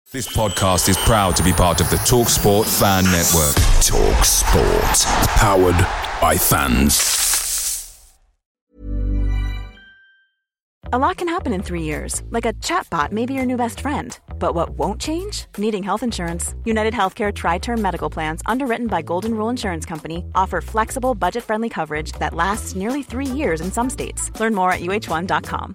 This podcast is proud to be part of the TalkSport Fan Network. TalkSport. Powered by fans. A lot can happen in 3 years. Like a chatbot may be your new best friend. But what won't change? Needing health insurance. United Healthcare Tri-Term Medical Plans, underwritten by Golden Rule Insurance Company, offer flexible, budget-friendly coverage that lasts nearly 3 years in some states. Learn more at uh1.com.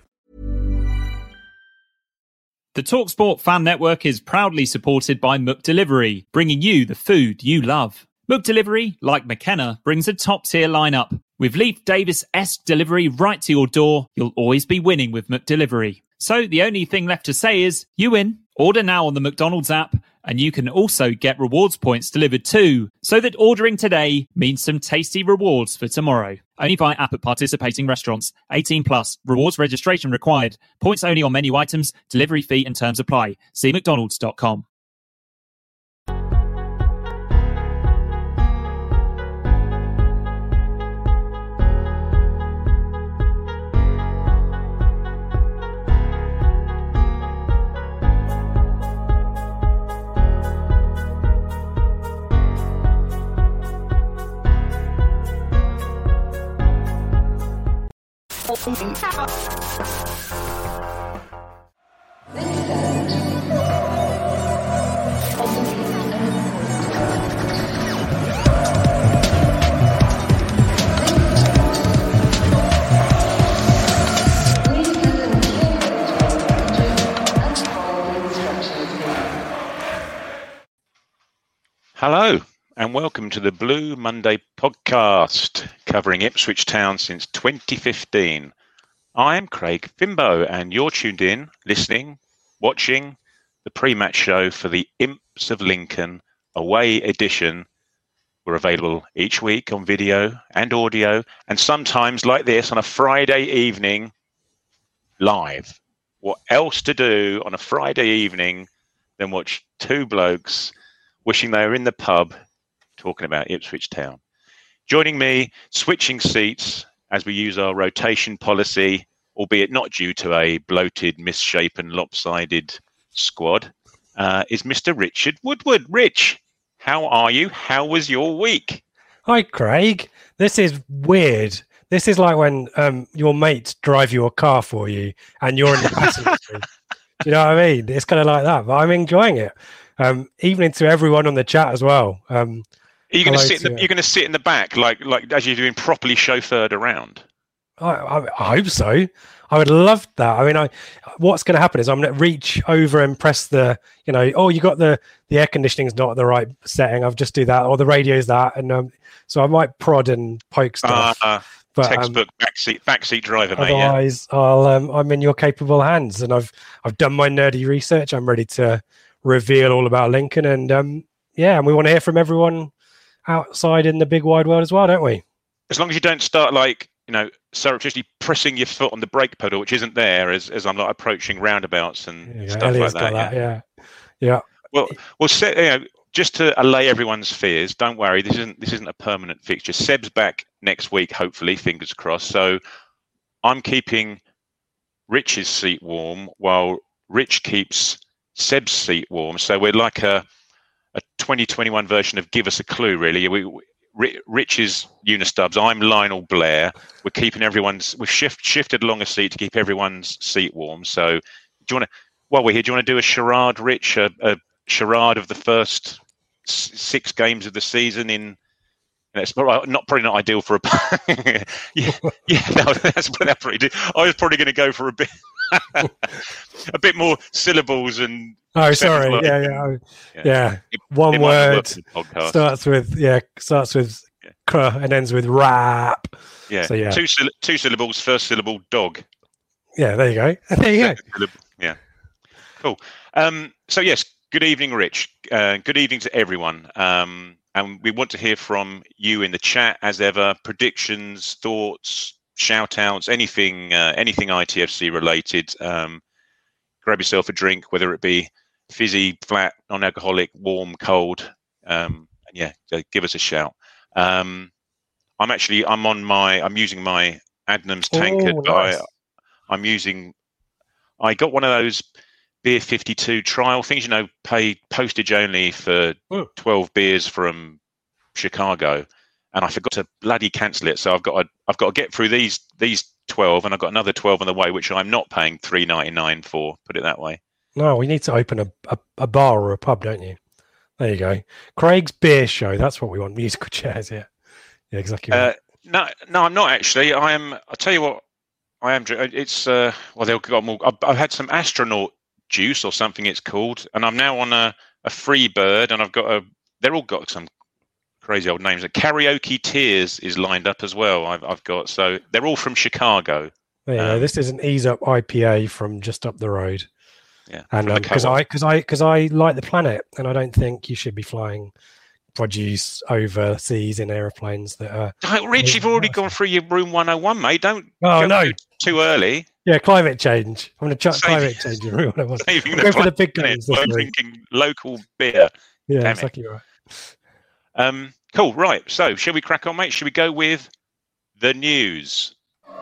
The TalkSport Fan Network is proudly supported by McDelivery, bringing you the food you love. McDelivery, like McKenna, brings a top-tier lineup. With Leif Davis-esque delivery right to your door, you'll always be winning with McDelivery. So the only thing left to say is, you win. Order now on the McDonald's app, and you can also get rewards points delivered too, so that ordering today means some tasty rewards for tomorrow. Only via app at participating restaurants. 18 plus. Rewards registration required. Points only on menu items. Delivery fee and terms apply. See mcdonalds.com. Hello and welcome to the Blue Monday podcast covering Ipswich Town since 2015. I am Craig Fimbo and you're tuned in, listening, watching the pre-match show for the Imps of Lincoln away edition. We're available each week on video and audio and sometimes like this on a Friday evening live. What else to do on a Friday evening than watch two blokes wishing they were in the pub talking about Ipswich Town. Joining me, switching seats as we use our rotation policy, albeit not due to a bloated, misshapen, lopsided squad, is Mr. Richard Woodward. Rich, how are you? How was your week? Hi, Craig. This is weird. This is like when your mates drive your car for you and you're in the passenger seat. Do you know what I mean? It's kind of like that, but I'm enjoying it. Evening to everyone on the chat as well. Are you going to sit? You're going to sit in the back, like as you're doing properly chauffeured around. I hope so. I would love that. I mean, what's going to happen is I'm going to reach over and press the, you got the air conditioning's not at the right setting. I'll just do that, or the radio's that, and so I might prod and poke stuff. But, textbook backseat driver, mate. Otherwise, I'm in your capable hands, and I've done my nerdy research. I'm ready to reveal all about Lincoln, and and we want to hear from everyone outside in the big wide world as well, don't we? As long as you don't start surreptitiously pressing your foot on the brake pedal, which isn't there as I'm not approaching roundabouts and stuff Elliot's like that. Got yeah. Well, just to allay everyone's fears, don't worry. This isn't a permanent fixture. Seb's back next week, hopefully, fingers crossed. So I'm keeping Rich's seat warm while Rich keeps Seb's seat warm. So we're like a 2021 version of Give Us a Clue, really. Rich is Unistubs. I'm Lionel Blair. We're keeping we've shifted along a seat to keep everyone's seat warm. So while we're here, do you want to do a charade, Rich? A charade of the first 6 games of the season it's probably not ideal for a that's pretty. I was probably going to go for a bit a bit more syllables and sorry one word starts with cr and ends with rap. Two syllables, first syllable dog. There you go. Cool. So yes, good evening, Rich. Good evening to everyone. And we want to hear from you in the chat as ever. Predictions, thoughts, shout outs, anything ITFC related. Grab yourself a drink, whether it be fizzy, flat, non-alcoholic, warm, cold. Give us a shout. I'm using my Adnams tankard, but I got one of those Beer 52 trial things, pay postage only for 12 beers from Chicago, and I forgot to bloody cancel it. So I've got to get through these 12, and I've got another 12 on the way, which I'm not paying $3.99 for. Put it that way. No, we need to open a bar or a pub, don't you? There you go. Craig's Beer Show. That's what we want. Musical chairs, yeah. Yeah, exactly right. No, I'm not actually. I'll tell you what I am. It's, they've got more. I've had some astronaut juice or something it's called, and I'm now on a free bird, and they're all got some crazy old names. Karaoke Tears is lined up as well. I've got, so they're all from Chicago. There you go. This is an Ease Up IPA from just up the road. Yeah, and because I like the planet, and I don't think you should be flying produce overseas in airplanes that are. Rich, you've already gone through your room 101, mate. Don't no too early. Yeah, climate change. I'm going to climate change in room 101. Saving go for the big guns. I'm drinking local beer. Yeah, Damn exactly right. Cool. Right. So, shall we crack on, mate? Shall we go with the news?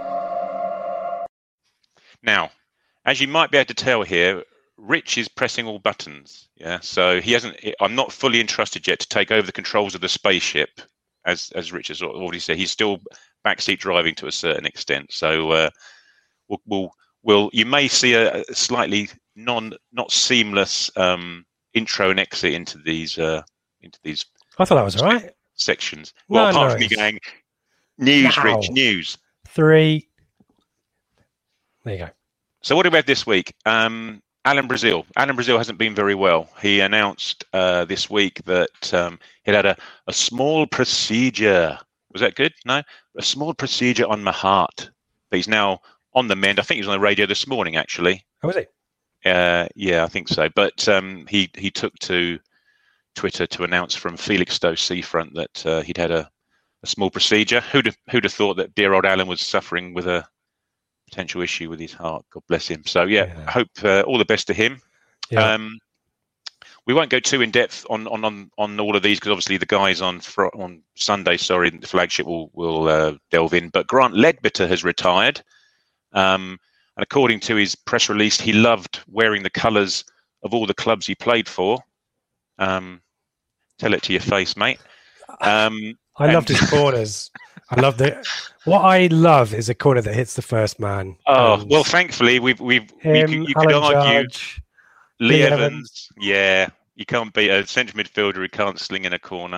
Now, as you might be able to tell here, Rich is pressing all buttons. Yeah. So I'm not fully entrusted yet to take over the controls of the spaceship, as Rich has already said. He's still backseat driving to a certain extent. So you may see a slightly not seamless intro and exit into these. I thought that was all right. Sections. Well, apart from me going, news, now. Rich, news. 3. There you go. So what do we have this week? Alan Brazil. Alan Brazil hasn't been very well. He announced this week that he'd had a small procedure. Was that good? No? A small procedure on my heart. But he's now on the mend. I think he was on the radio this morning, actually. Oh, was he? Yeah, I think so. But he took to Twitter to announce from Felixstowe Seafront that he'd had a small procedure. Who'd have thought that dear old Alan was suffering with a potential issue with his heart? God bless him. So I hope all the best to him. Yeah. We won't go too in depth on all of these because obviously the guys on Sunday, the flagship will delve in. But Grant Ledbetter has retired, and according to his press release, he loved wearing the colours of all the clubs he played for. Tell it to your face, mate. I loved his corners. I loved it. What I love is a corner that hits the first man. Oh, well, thankfully you could argue Lee Evans. Yeah, you can't beat a central midfielder who can't sling in a corner.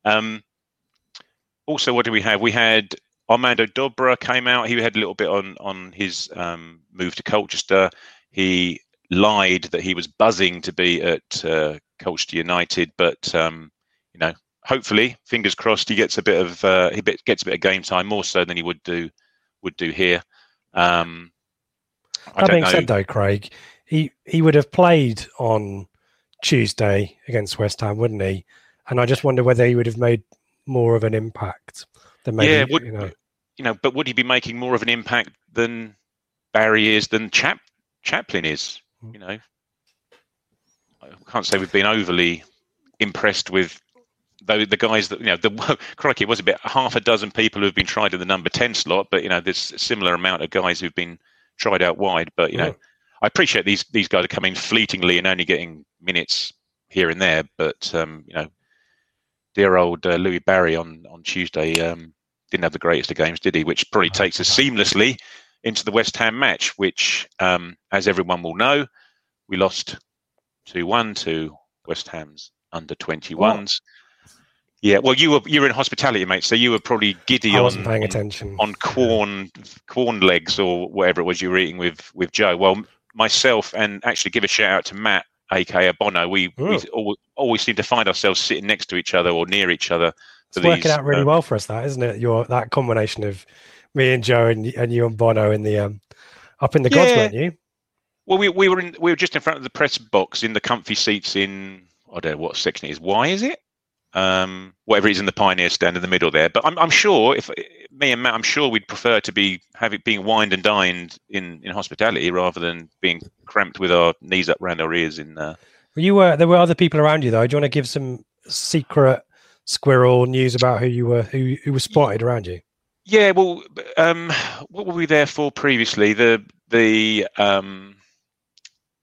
Also, what do we have? We had Armando Dobra came out. He had a little bit on his move to Colchester. He lied that he was buzzing to be at Colchester United, but hopefully, fingers crossed, he gets a bit of game time, more so than he would do here. That being said, though, Craig, he would have played on Tuesday against West Ham, wouldn't he? And I just wonder whether he would have made more of an impact than maybe. Yeah, but would he be making more of an impact than Barry is, than Chaplin is? I can't say we've been overly impressed with the guys that crikey, it was about half a dozen people who've been tried in the number 10 slot, but there's a similar amount of guys who've been tried out wide. But I appreciate these guys are coming fleetingly and only getting minutes here and there. But dear old Louis Barry on Tuesday didn't have the greatest of games, did he? Which probably takes us seamlessly into the West Ham match, which, as everyone will know, we lost 2-1 to West Ham's under 21s. Yeah, well, you were in hospitality, mate, so you were probably giddy. I wasn't paying attention on corn legs or whatever it was you were eating with Joe. Well, myself, and actually give a shout out to Matt, aka Bono. We always seem to find ourselves sitting next to each other or near each other. It's working out really well for us, that, isn't it? That combination of me and Joe and you and Bono in the up in the gods, weren't you? Well, we were just in front of the press box in the comfy seats in, I don't know what section it is. Why is it? Whatever it is in the Pioneer stand in the middle there. But I'm sure if me and Matt, I'm sure we'd prefer to have it being wined and dined in hospitality rather than being cramped with our knees up round our ears. There were other people around you though. Do you want to give some secret squirrel news about who was spotted around you? Yeah, well, what were we there for previously? The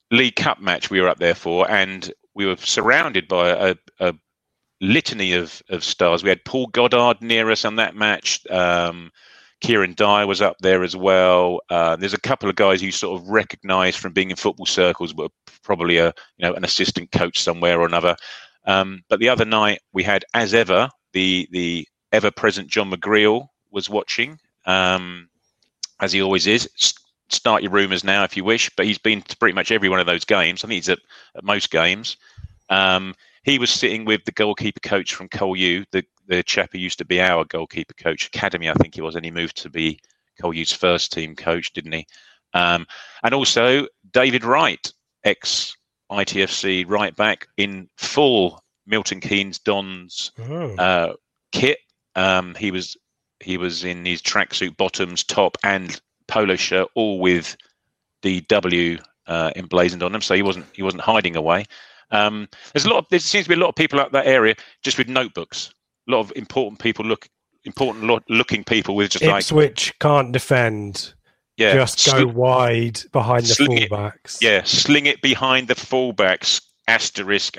League Cup match we were up there for, and we were surrounded by a litany of stars. We had Paul Goddard near us on that match. Kieran Dyer was up there as well. There's a couple of guys you sort of recognise from being in football circles, but probably an assistant coach somewhere or another. But the other night we had, as ever, the ever-present John McGreal was watching, as he always is. Start your rumours now if you wish, but he's been to pretty much every one of those games. I think he's at most games. He was sitting with the goalkeeper coach from Col U, the chap who used to be our goalkeeper coach, Academy, I think he was, and he moved to be Col U's first team coach, didn't he? And also David Wright, ex-ITFC right back in full Milton Keynes Dons kit. He was in his tracksuit bottoms, top and polo shirt, all with DW emblazoned on them, so he wasn't hiding away. There seems to be a lot of people out that area just with notebooks. A lot of important looking people with just Ipswich can't defend. Yeah, just go wide behind the fullbacks. Sling it behind the fullbacks. Asterisk.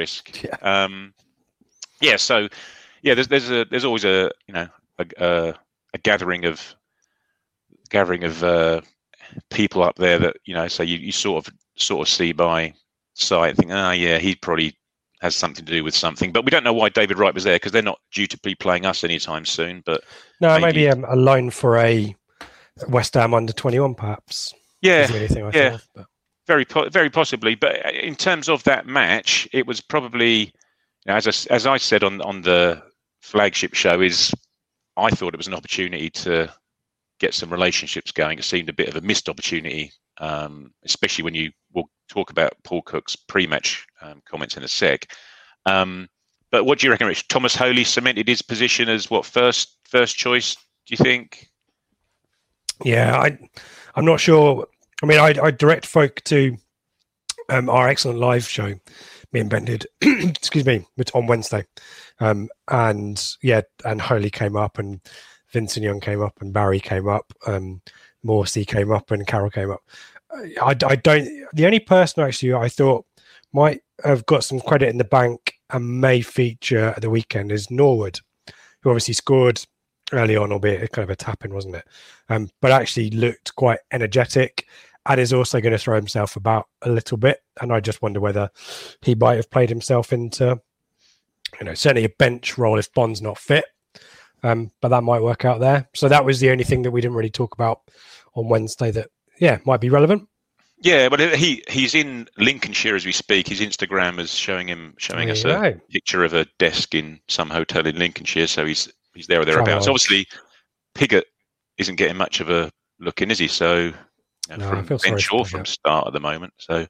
Yeah. So there's always a gathering of people up there that so you sort of see by sight, think, he probably has something to do with something, but we don't know why David Wright was there because they're not due to be playing us anytime soon. But no, maybe a loan for a West Ham under-21, perhaps. Yeah, but. Very possibly. But in terms of that match, it was probably, as I said on the flagship show, I thought it was an opportunity to get some relationships going. It seemed a bit of a missed opportunity, especially when we'll talk about Paul Cook's pre-match comments in a sec. But what do you reckon, Rich? Thomas Holy cemented his position as first choice, do you think? Yeah, I'm not sure. I mean, I direct folk to our excellent live show me and Ben did, excuse me, on Wednesday. And Holy came up, and Vincent Young came up, and Barry came up, Morsey came up, and Carroll came up. The only person actually I thought might have got some credit in the bank and may feature at the weekend is Norwood, who obviously scored early on, albeit kind of a tap-in, wasn't it? But actually looked quite energetic and is also going to throw himself about a little bit. And I just wonder whether he might have played himself into, certainly a bench role if Bond's not fit. But that might work out there. So that was the only thing that we didn't really talk about on Wednesday that, might be relevant. Yeah, but he's in Lincolnshire as we speak. His Instagram is showing us a picture of a desk in some hotel in Lincolnshire. So he's there or thereabouts. Obviously, Pigott isn't getting much of a look in, is he? So from bench or from start at the moment. So,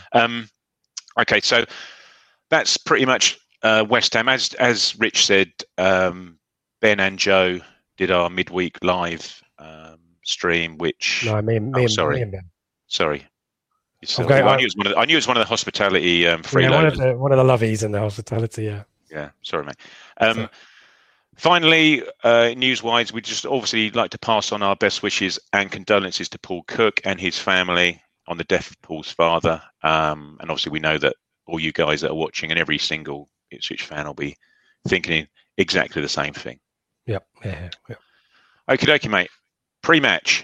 okay, so that's pretty much West Ham. As Rich said, Ben and Joe did our midweek live stream, which me and Ben. Sorry. I knew it was one of the hospitality freeloaders. One of the lovies in the hospitality, yeah. Yeah, sorry, mate. Finally, news-wise, we'd just obviously like to pass on our best wishes and condolences to Paul Cook and his family on the death of Paul's father. And obviously we know that all you guys that are watching and every single Ipswich fan will be thinking exactly the same thing. Yep. Yeah. Okie dokie, mate. Pre-match.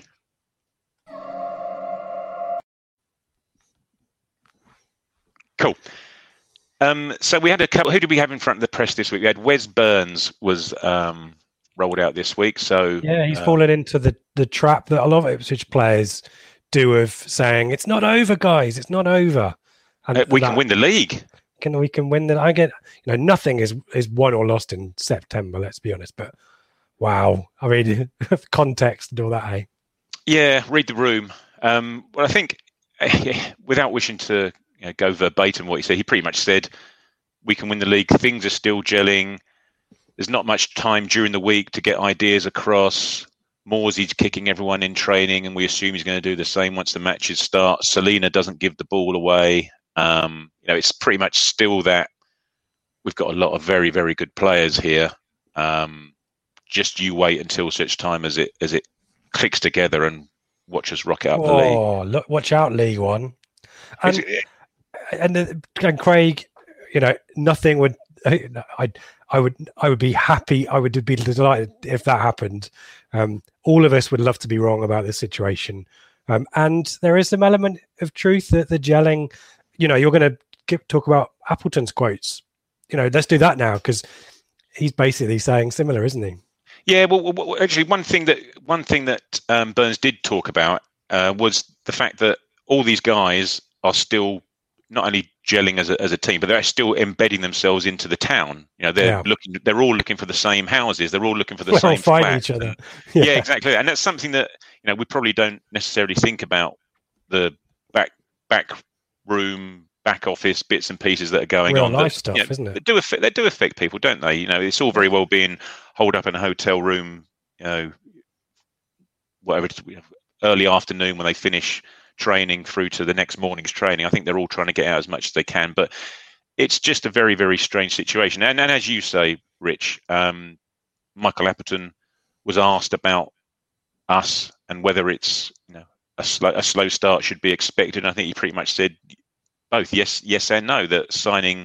Cool. So we had a couple. Who did we have in front of the press this week? We had Wes Burns was rolled out this week. So yeah, he's fallen into the trap that a lot of Ipswich players do of saying it's not over, guys. It's not over. And we can win the league. We can win the. I get nothing is won or lost in September. Let's be honest. But wow, I mean context and all that. Eh? Yeah, read the room. Well, I think without wishing to go verbatim what he said, he pretty much said we can win the league. Things are still gelling. There's not much time during the week to get ideas across. Morsey's kicking everyone in training, and we assume he's going to do the same once the matches start. Selena doesn't give the ball away. It's pretty much still that we've got a lot of very, very good players here. Just you wait until such time as it clicks together and watch us rock it up the league. Oh, look! Watch out, League One. And Craig, nothing would. I would be happy. I would be delighted if that happened. All of us would love to be wrong about this situation. And there is some element of truth that the gelling, you're going to talk about Appleton's quotes. Let's do that now, because he's basically saying similar, isn't he? Yeah, well, actually, one thing that Burns did talk about was the fact that all these guys are still not only gelling as a team, but they're still embedding themselves into the town. They're all looking for the same houses. They're all looking for the same flats. Each other. Yeah, exactly. And that's something that we probably don't necessarily think about, the back room, back office bits and pieces that are going on. Real life stuff, isn't it? They do affect people, don't they? It's all very well being holed up in a hotel room, whatever it is, early afternoon when they finish training through to the next morning's training. I think they're all trying to get out as much as they can, but it's just a very, very strange situation. And as you say, Rich, Michael Appleton was asked about us and whether it's a slow start should be expected. And I think he pretty much said both yes and no. That signing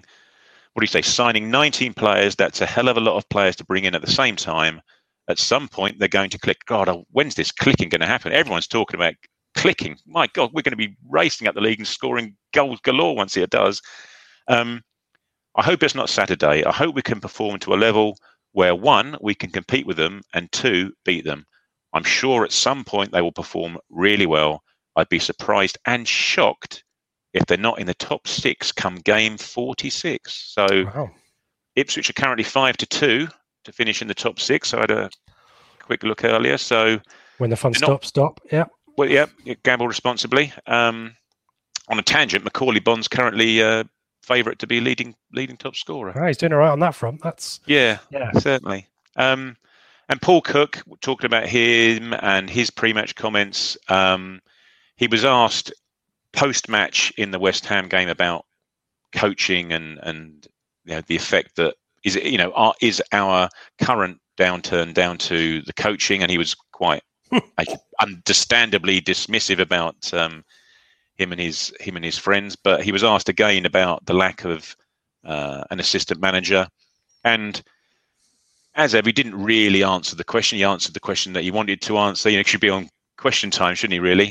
19 players, that's a hell of a lot of players to bring in at the same time. At some point, they're going to click. God, when's this clicking going to happen? Everyone's talking about clicking. My God, we're going to be racing up the league and scoring goals galore once it does. I hope it's not Saturday. I hope we can perform to a level where, one, we can compete with them, and two, beat them. I'm sure at some point they will perform really well. I'd be surprised and shocked if they're not in the top 6 come game 46. So wow. Ipswich are currently 5-2 to finish in the top 6. So I had a quick look earlier. So when the fun stop. Yeah. Well, yeah, gamble responsibly. On a tangent, Macaulay Bond's currently favourite to be leading top scorer. Oh, he's doing all right on that front. That's yeah, certainly. And Paul Cook, talking about him and his pre-match comments, he was asked post-match in the West Ham game about coaching and the effect that is our current downturn down to the coaching, and he was quite understandably dismissive about him and his friends. But he was asked again about the lack of an assistant manager, and as ever, he didn't really answer the question. He answered the question that he wanted to answer. He should be on question time, shouldn't he? Really.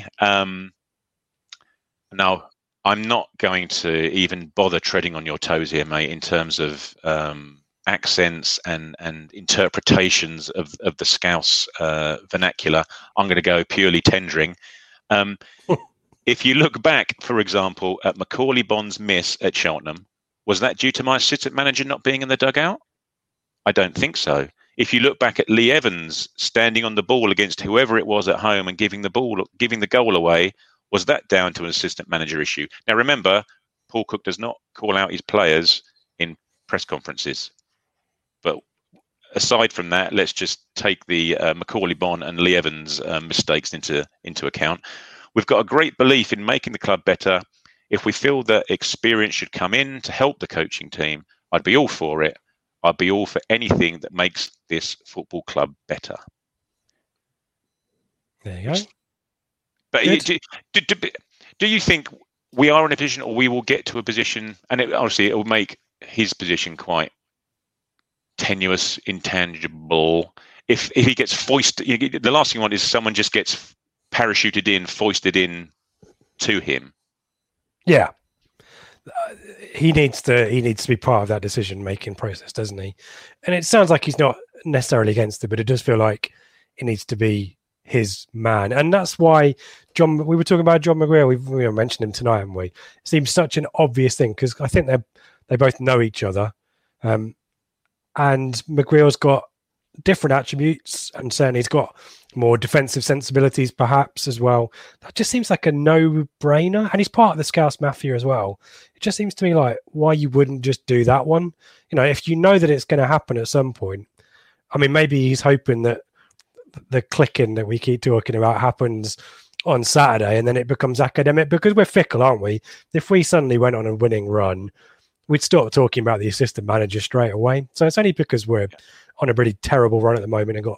Now, I'm not going to even bother treading on your toes here, mate, in terms of accents and interpretations of the Scouse vernacular. I'm going to go purely tendering. If you look back, for example, at Macaulay Bond's miss at Cheltenham, was that due to my assistant manager not being in the dugout? I don't think so. If you look back at Lee Evans standing on the ball against whoever it was at home and giving the goal away, was that down to an assistant manager issue? Now, remember, Paul Cook does not call out his players in press conferences. But aside from that, let's just take the Macaulay Bond and Lee Evans mistakes into account. We've got a great belief in making the club better. If we feel that experience should come in to help the coaching team, I'd be all for it. I'd be all for anything that makes this football club better. There you go. But do you think we are in a position, or we will get to a position, and it will make his position quite tenuous, intangible. If he gets foisted, the last thing you want is someone just gets parachuted in, foisted in to him. Yeah. He needs to be part of that decision-making process, doesn't he? And it sounds like he's not necessarily against it, but it does feel like it needs to be his man. And that's why we were talking about John McGreer. We mentioned him tonight, haven't we? It seems such an obvious thing because I think they both know each other. And McGreer's got different attributes, and certainly he's got more defensive sensibilities perhaps as well. That just seems like a no-brainer. And he's part of the Scouse Mafia as well. It just seems to me like why you wouldn't just do that one. If you know that it's going to happen at some point. I mean, maybe he's hoping that the clicking that we keep talking about happens on Saturday and then it becomes academic, because we're fickle, aren't we? If we suddenly went on a winning run, we'd stop talking about the assistant manager straight away. So it's only because we're on a really terrible run at the moment and got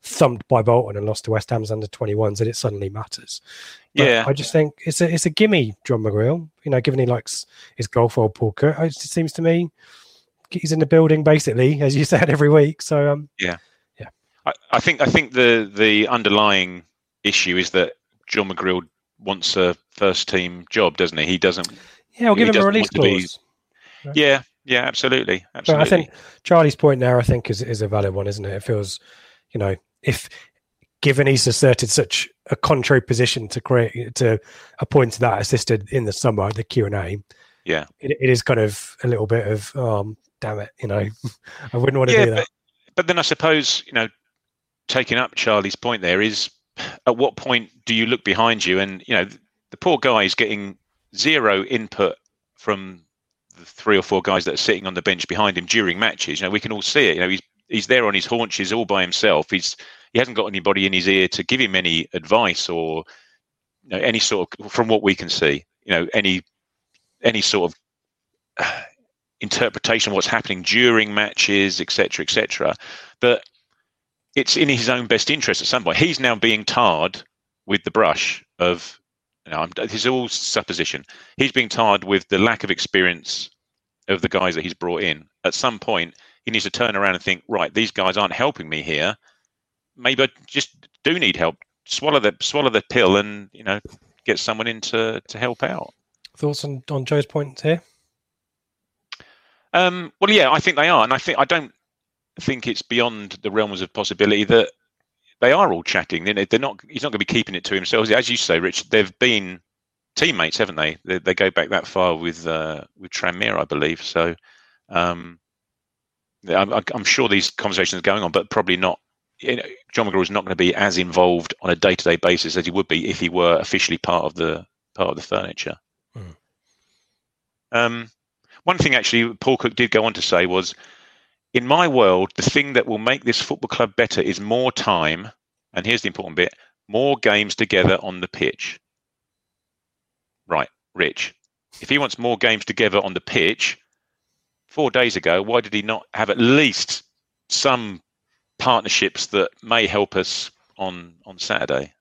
thumped by Bolton and lost to West Ham's under 21s that it suddenly matters. But Yeah. I just think it's a gimme, John McGreal. Given he likes his golf old Paul Cook, it just seems to me he's in the building basically, as you said, every week. So I think the underlying issue is that John McGreal wants a first team job, doesn't he? He doesn't. Yeah, we'll give him a release want to be- clause. Yeah, absolutely. But I think Charlie's point there, I think, is a valid one, isn't it? It feels, if given he's asserted such a contrary position to appoint that assisted in the summer, the Q&A, yeah, it is kind of a little bit of, damn it, I wouldn't want to do that. But then I suppose, taking up Charlie's point there is, at what point do you look behind you? And, the poor guy is getting zero input from the 3 or 4 guys that are sitting on the bench behind him during matches. We can all see it. He's there on his haunches all by himself. He hasn't got anybody in his ear to give him any advice or any sort of, from what we can see, any sort of interpretation of what's happening during matches, etc., etc. But it's in his own best interest at some point. He's now being tarred with the brush of, this is all supposition. He's being tarred with the lack of experience of the guys that he's brought in. At some point, he needs to turn around and think, right, these guys aren't helping me here. Maybe I just do need help. Swallow the pill and, get someone in to help out. Thoughts on Joe's point here? Well, yeah, I think they are. And I don't think it's beyond the realms of possibility that they are all chatting. He's not going to be keeping it to himself. As you say, Rich, they've been teammates, haven't they? They go back that far with Tranmere, I believe. So I'm sure these conversations are going on, but probably not. John McGreal is not going to be as involved on a day-to-day basis as he would be if he were officially part of the furniture. One thing actually Paul Cook did go on to say was, in my world, the thing that will make this football club better is more time, and here's the important bit, more games together on the pitch. Right, Rich, if he wants more games together on the pitch, 4 days ago, why did he not have at least some partnerships that may help us on Saturday?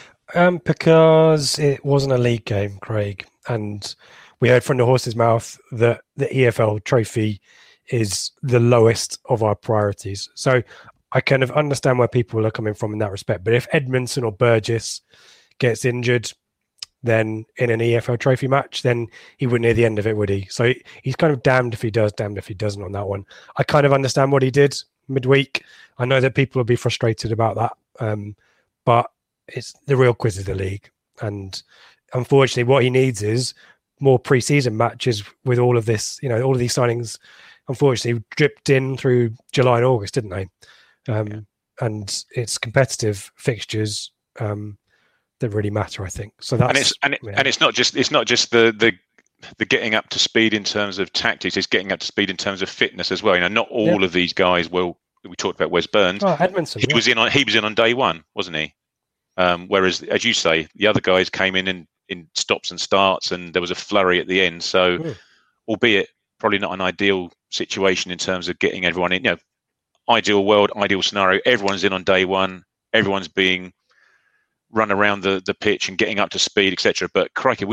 Because it wasn't a league game, Craig, and we heard from the horse's mouth that the EFL trophy is the lowest of our priorities. So I kind of understand where people are coming from in that respect. But if Edmondson or Burgess gets injured, then in an EFL trophy match, then he wouldn't hear the end of it, would he? So he's kind of damned if he does, damned if he doesn't on that one. I kind of understand what he did midweek. I know that people will be frustrated about that. But it's the real quiz of the league. And unfortunately, what he needs is more pre-season matches with all of this, all of these signings, unfortunately, dripped in through July and August, didn't they? And it's competitive fixtures that really matter, I think. So that's and it's not just the getting up to speed in terms of tactics; it's getting up to speed in terms of fitness as well. Not all of these guys. Well, we talked about Wes Burns. Oh, Edmondson. He was in on day one, wasn't he? Whereas, as you say, the other guys came in stops and starts, and there was a flurry at the end. So, albeit probably not an ideal situation in terms of getting everyone in. Ideal world, ideal scenario. Everyone's in on day one. Everyone's being run around the pitch and getting up to speed, etc. But crikey,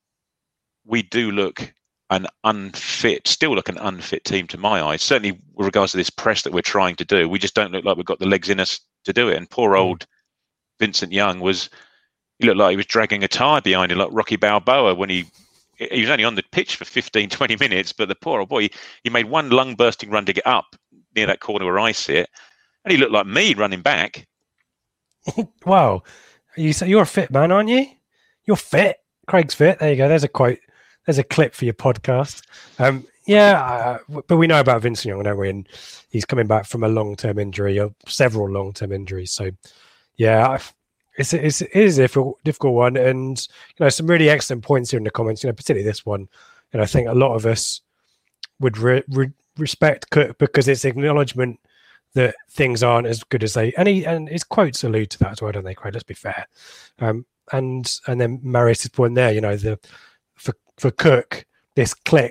we do look an unfit team to my eyes. Certainly with regards to this press that we're trying to do, we just don't look like we've got the legs in us to do it. And poor old Vincent Young he looked like he was dragging a tyre behind him, like Rocky Balboa when he was only on the pitch for 15, 20 minutes, but the poor old boy, he made one lung-bursting run to get up near that corner where I sit, and he looked like me running back. Wow. You're a fit man, aren't you? You're fit. Craig's fit. There you go. There's a quote. There's a clip for your podcast. But we know about Vincent Young, don't we? And he's coming back from a long-term injury, or several long-term injuries. So, yeah, it is a difficult one. And, some really excellent points here in the comments, particularly this one. And I think a lot of us would respect Cook because it's acknowledgement that things aren't as good as they... And his quotes allude to that as well, don't they, Craig? Let's be fair. And then Marius's point there, for Cook, this click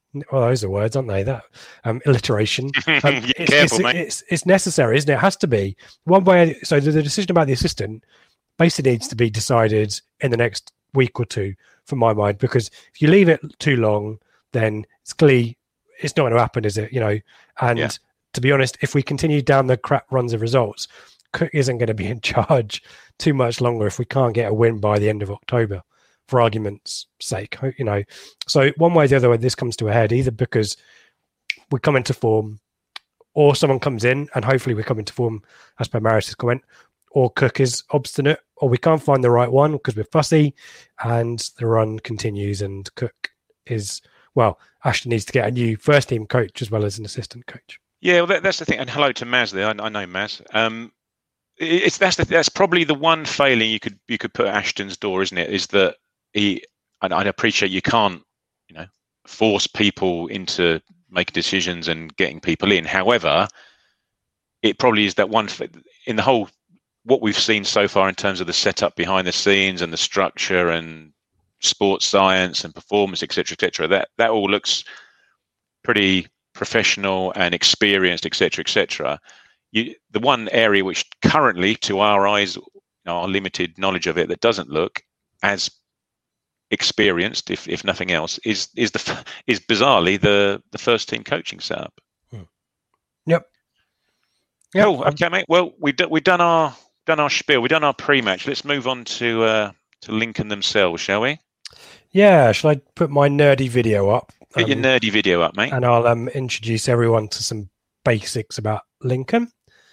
Well, those are words, aren't they? That alliteration. Careful, mate. It's necessary, isn't it? It has to be one way. So the decision about the assistant basically needs to be decided in the next week or two, from my mind, because if you leave it too long, then it's clearly it's not going to happen, is it? And to be honest, if we continue down the crap runs of results, Cook isn't going to be in charge too much longer if we can't get a win by the end of October, for argument's sake. So one way or the other, this comes to a head, either because we come into form, or someone comes in and hopefully we come into form, as per Maris's comment, or Cook is obstinate, or we can't find the right one because we're fussy, and the run continues. And Cook is, Ashton needs to get a new first team coach as well as an assistant coach. Yeah, well, that's the thing. And hello to Maz there. I know Maz. That's probably the one failing you could put at Ashton's door, isn't it? Is that he? And I appreciate you can't, force people into making decisions and getting people in. However, it probably is that one in the whole what we've seen so far in terms of the setup behind the scenes and the structure and sports science and performance, etc., that all looks pretty professional and experienced, etc. The one area which currently, to our eyes, our limited knowledge of it, that doesn't look as experienced, if nothing else, is bizarrely the first team coaching setup. Yep. Cool. Okay, mate. Well, we've done our spiel. We've done our pre-match. Let's move on to Lincoln themselves, shall we? Yeah. Shall I put my nerdy video up? Put your nerdy video up, mate. And I'll introduce everyone to some basics about Lincoln.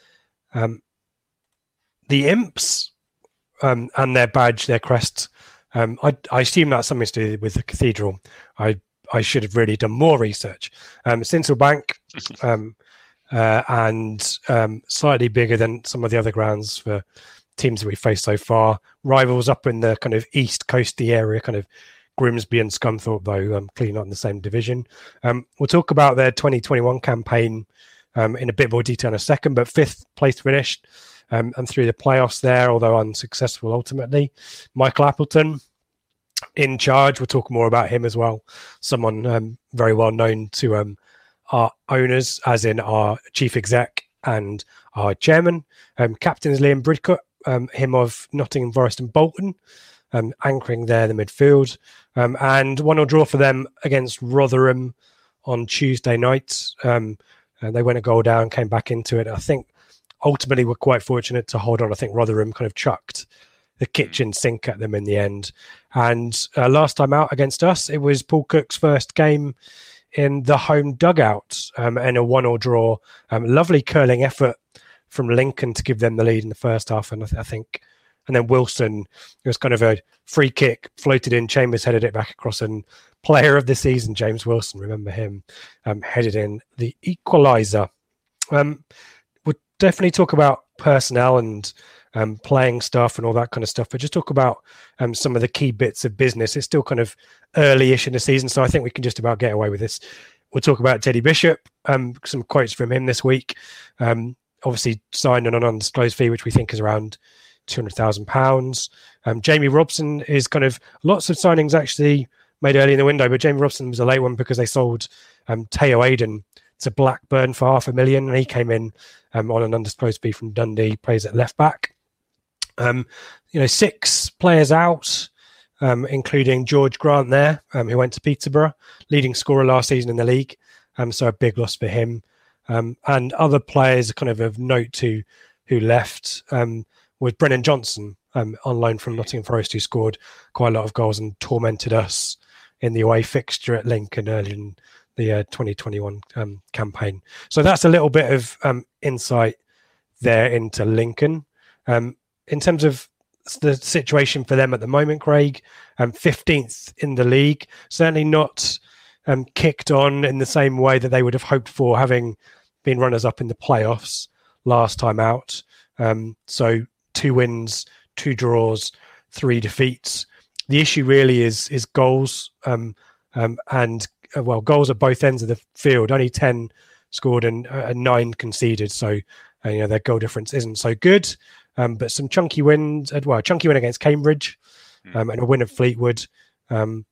The Imps and their badge, their crest. I assume that's something to do with the cathedral. I should have really done more research. Central Bank, and slightly bigger than some of the other grounds for teams that we faced so far. Rivals up in the kind of east coasty area, kind of Grimsby and Scunthorpe, though clearly not in the same division. We'll talk about their 2021 campaign in a bit more detail in a second, but 5th place finished and through the playoffs there, although unsuccessful ultimately. Michael Appleton in charge. We'll talk more about him as well. Someone very well known to our owners, as in our chief exec and our chairman. Captains Liam Bridcut, him of Nottingham Forest and Bolton, anchoring there in the midfield. And 1-1 draw for them against Rotherham on Tuesday night. And they went a goal down, came back into it. I think ultimately we're quite fortunate to hold on. I think Rotherham kind of chucked the kitchen sink at them in the end. And last time out against us, it was Paul Cook's first game in the home dugout, and a 1-1 draw. Lovely curling effort from Lincoln to give them the lead in the first half. And I think, and then Wilson, it was kind of a free kick, floated in, Chambers headed it back across, and player of the season, James Wilson, remember him, headed in the equaliser. We'll definitely talk about personnel and playing stuff and all that kind of stuff, but just talk about some of the key bits of business. It's still kind of early-ish in the season, so I think we can just about get away with this. We'll talk about Teddy Bishop, some quotes from him this week. Obviously signed on an undisclosed fee, which we think is around £200,000. Jamie Robson is kind of lots of signings actually made early in the window, but Jamie Robson was a late one because they sold Teo Aiden to Blackburn for $500,000, and he came in on an undisclosed fee from Dundee, plays at left back. 6 players out, including George Grant there, who went to Peterborough, leading scorer last season in the league. So a big loss for him. And other players kind of note who left was Brennan Johnson, on loan from Nottingham Forest, who scored quite a lot of goals and tormented us in the away fixture at Lincoln early in the 2021 campaign. So that's a little bit of insight there into Lincoln. In terms of the situation for them at the moment, Craig, 15th in the league, certainly not kicked on in the same way that they would have hoped for, having been runners-up in the playoffs last time out. So 2 wins, 2 draws, 3 defeats. The issue really is goals, and goals at both ends of the field. Only 10 scored and 9 conceded, so their goal difference isn't so good. But some chunky wins. A chunky win against Cambridge, and a win at Fleetwood.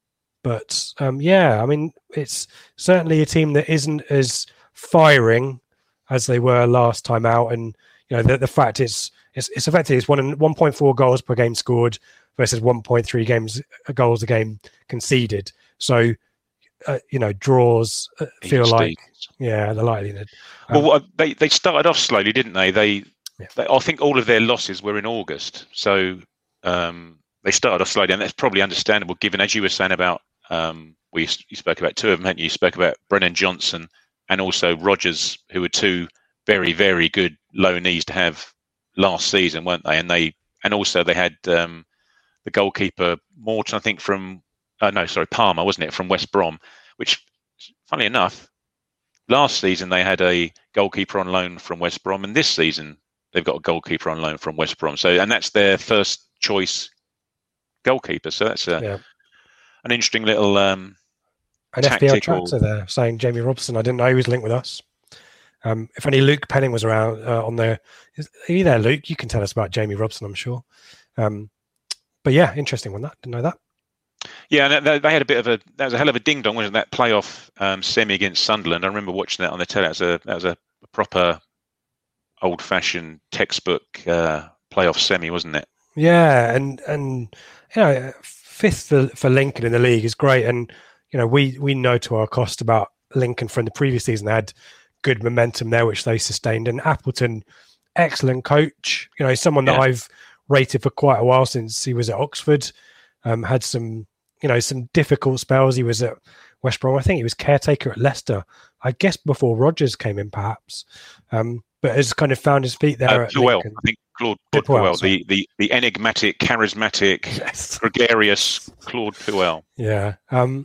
But yeah, I mean, it's certainly a team that isn't as firing as they were last time out. And the fact it's effectively it's 1.4 goals per game scored versus 1.3 goals a game conceded. So draws feel like the likelihood. Well, they started off slowly, didn't they? They I think all of their losses were in August, so they started off slowly, and that's probably understandable given, as you were saying about you spoke about two of them, hadn't you? You spoke about Brennan Johnson and also Rogers, who were two very, very good low knees to have last season, weren't they? And also they had the goalkeeper Morton, I think Palmer, wasn't it, from West Brom, which, funnily enough, last season they had a goalkeeper on loan from West Brom, and this season they've got a goalkeeper on loan from West Brom. And that's their first choice goalkeeper. So that's an interesting little an FPL tractor there saying Jamie Robson. I didn't know he was linked with us. If only Luke Penning was around on there. Are you there, Luke? You can tell us about Jamie Robson, I'm sure. But yeah, interesting one. That didn't know that. Yeah, and they had that was a hell of a ding dong, wasn't it? That playoff semi against Sunderland. I remember watching that on the telly. That was a proper old fashioned textbook playoff semi, wasn't it? Yeah, and fifth for Lincoln in the league is great, and we know to our cost about Lincoln from the previous season. They had good momentum there, which they sustained, and Appleton, excellent coach. Someone that I've rated for quite a while since he was at Oxford. Had some difficult spells. He was at West Brom. I think he was caretaker at Leicester, I guess before Rogers came in, perhaps. But has kind of found his feet there. Puel, I think Claude Puel, the enigmatic, charismatic, gregarious Claude Puel. Yeah.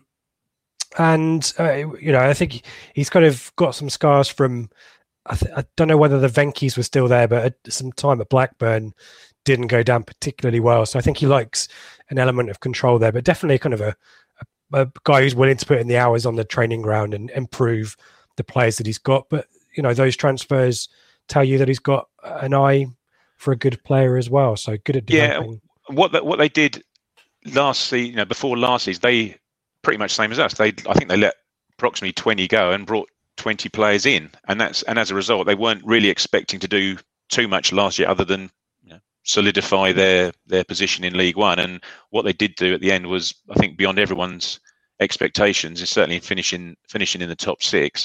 I think he's kind of got some scars from. I don't know whether the Venkis were still there, but at some time at Blackburn didn't go down particularly well. So I think he likes an element of control there, but definitely kind of a guy who's willing to put in the hours on the training ground and improve the players that he's got. But those transfers tell you that he's got an eye for a good player as well. So good at developing. Yeah, what they did last season, before last season, they pretty much same as us. I think they let approximately 20 go and brought 20 players in, and as a result, they weren't really expecting to do too much last year other than solidify their position in League One. And what they did do at the end was, I think, beyond everyone's expectations. Is certainly finishing in the top six.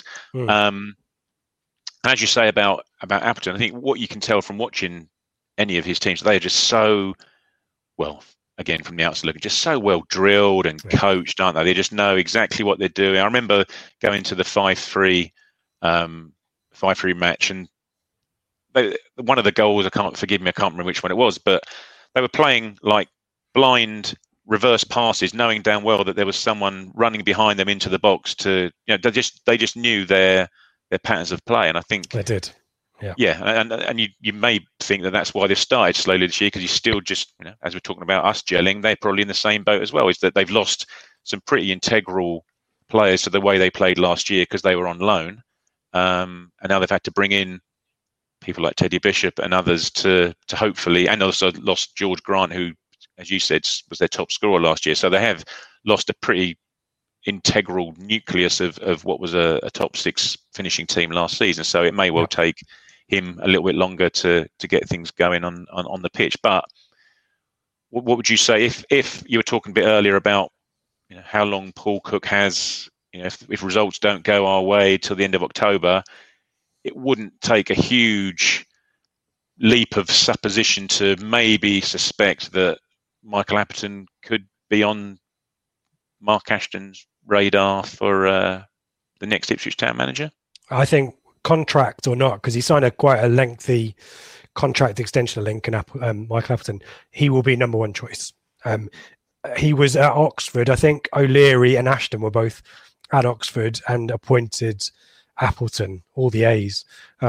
As you say about Appleton, I think what you can tell from watching any of his teams, they are just so well. Again, from the outside looking, just so well drilled and coached, aren't they? They just know exactly what they're doing. I remember going to the 5-3 match, and one of the goals, I can't remember which one it was, but they were playing like blind reverse passes, knowing damn well that there was someone running behind them into the box to, they just knew their patterns of play, and I think they did. Yeah, and you may think that that's why they've started slowly this year, because you still just, as we're talking about us gelling, they're probably in the same boat as well, is that they've lost some pretty integral players to the way they played last year because they were on loan. And now they've had to bring in people like Teddy Bishop and others to hopefully, and also lost George Grant, who, as you said, was their top scorer last year. So they have lost a pretty integral nucleus of what was a top six finishing team last season. So it may well take him a little bit longer to get things going on the pitch. But what would you say if you were talking a bit earlier about how long Paul Cook has, if results don't go our way till the end of October, it wouldn't take a huge leap of supposition to maybe suspect that Michael Appleton could be on Mark Ashton's radar for the next Ipswich Town manager? I think contract or not, because he signed quite a lengthy contract extension of Lincoln, Michael Appleton, he will be number one choice. He was at Oxford. I think O'Leary and Ashton were both at Oxford and appointed Appleton, all the A's.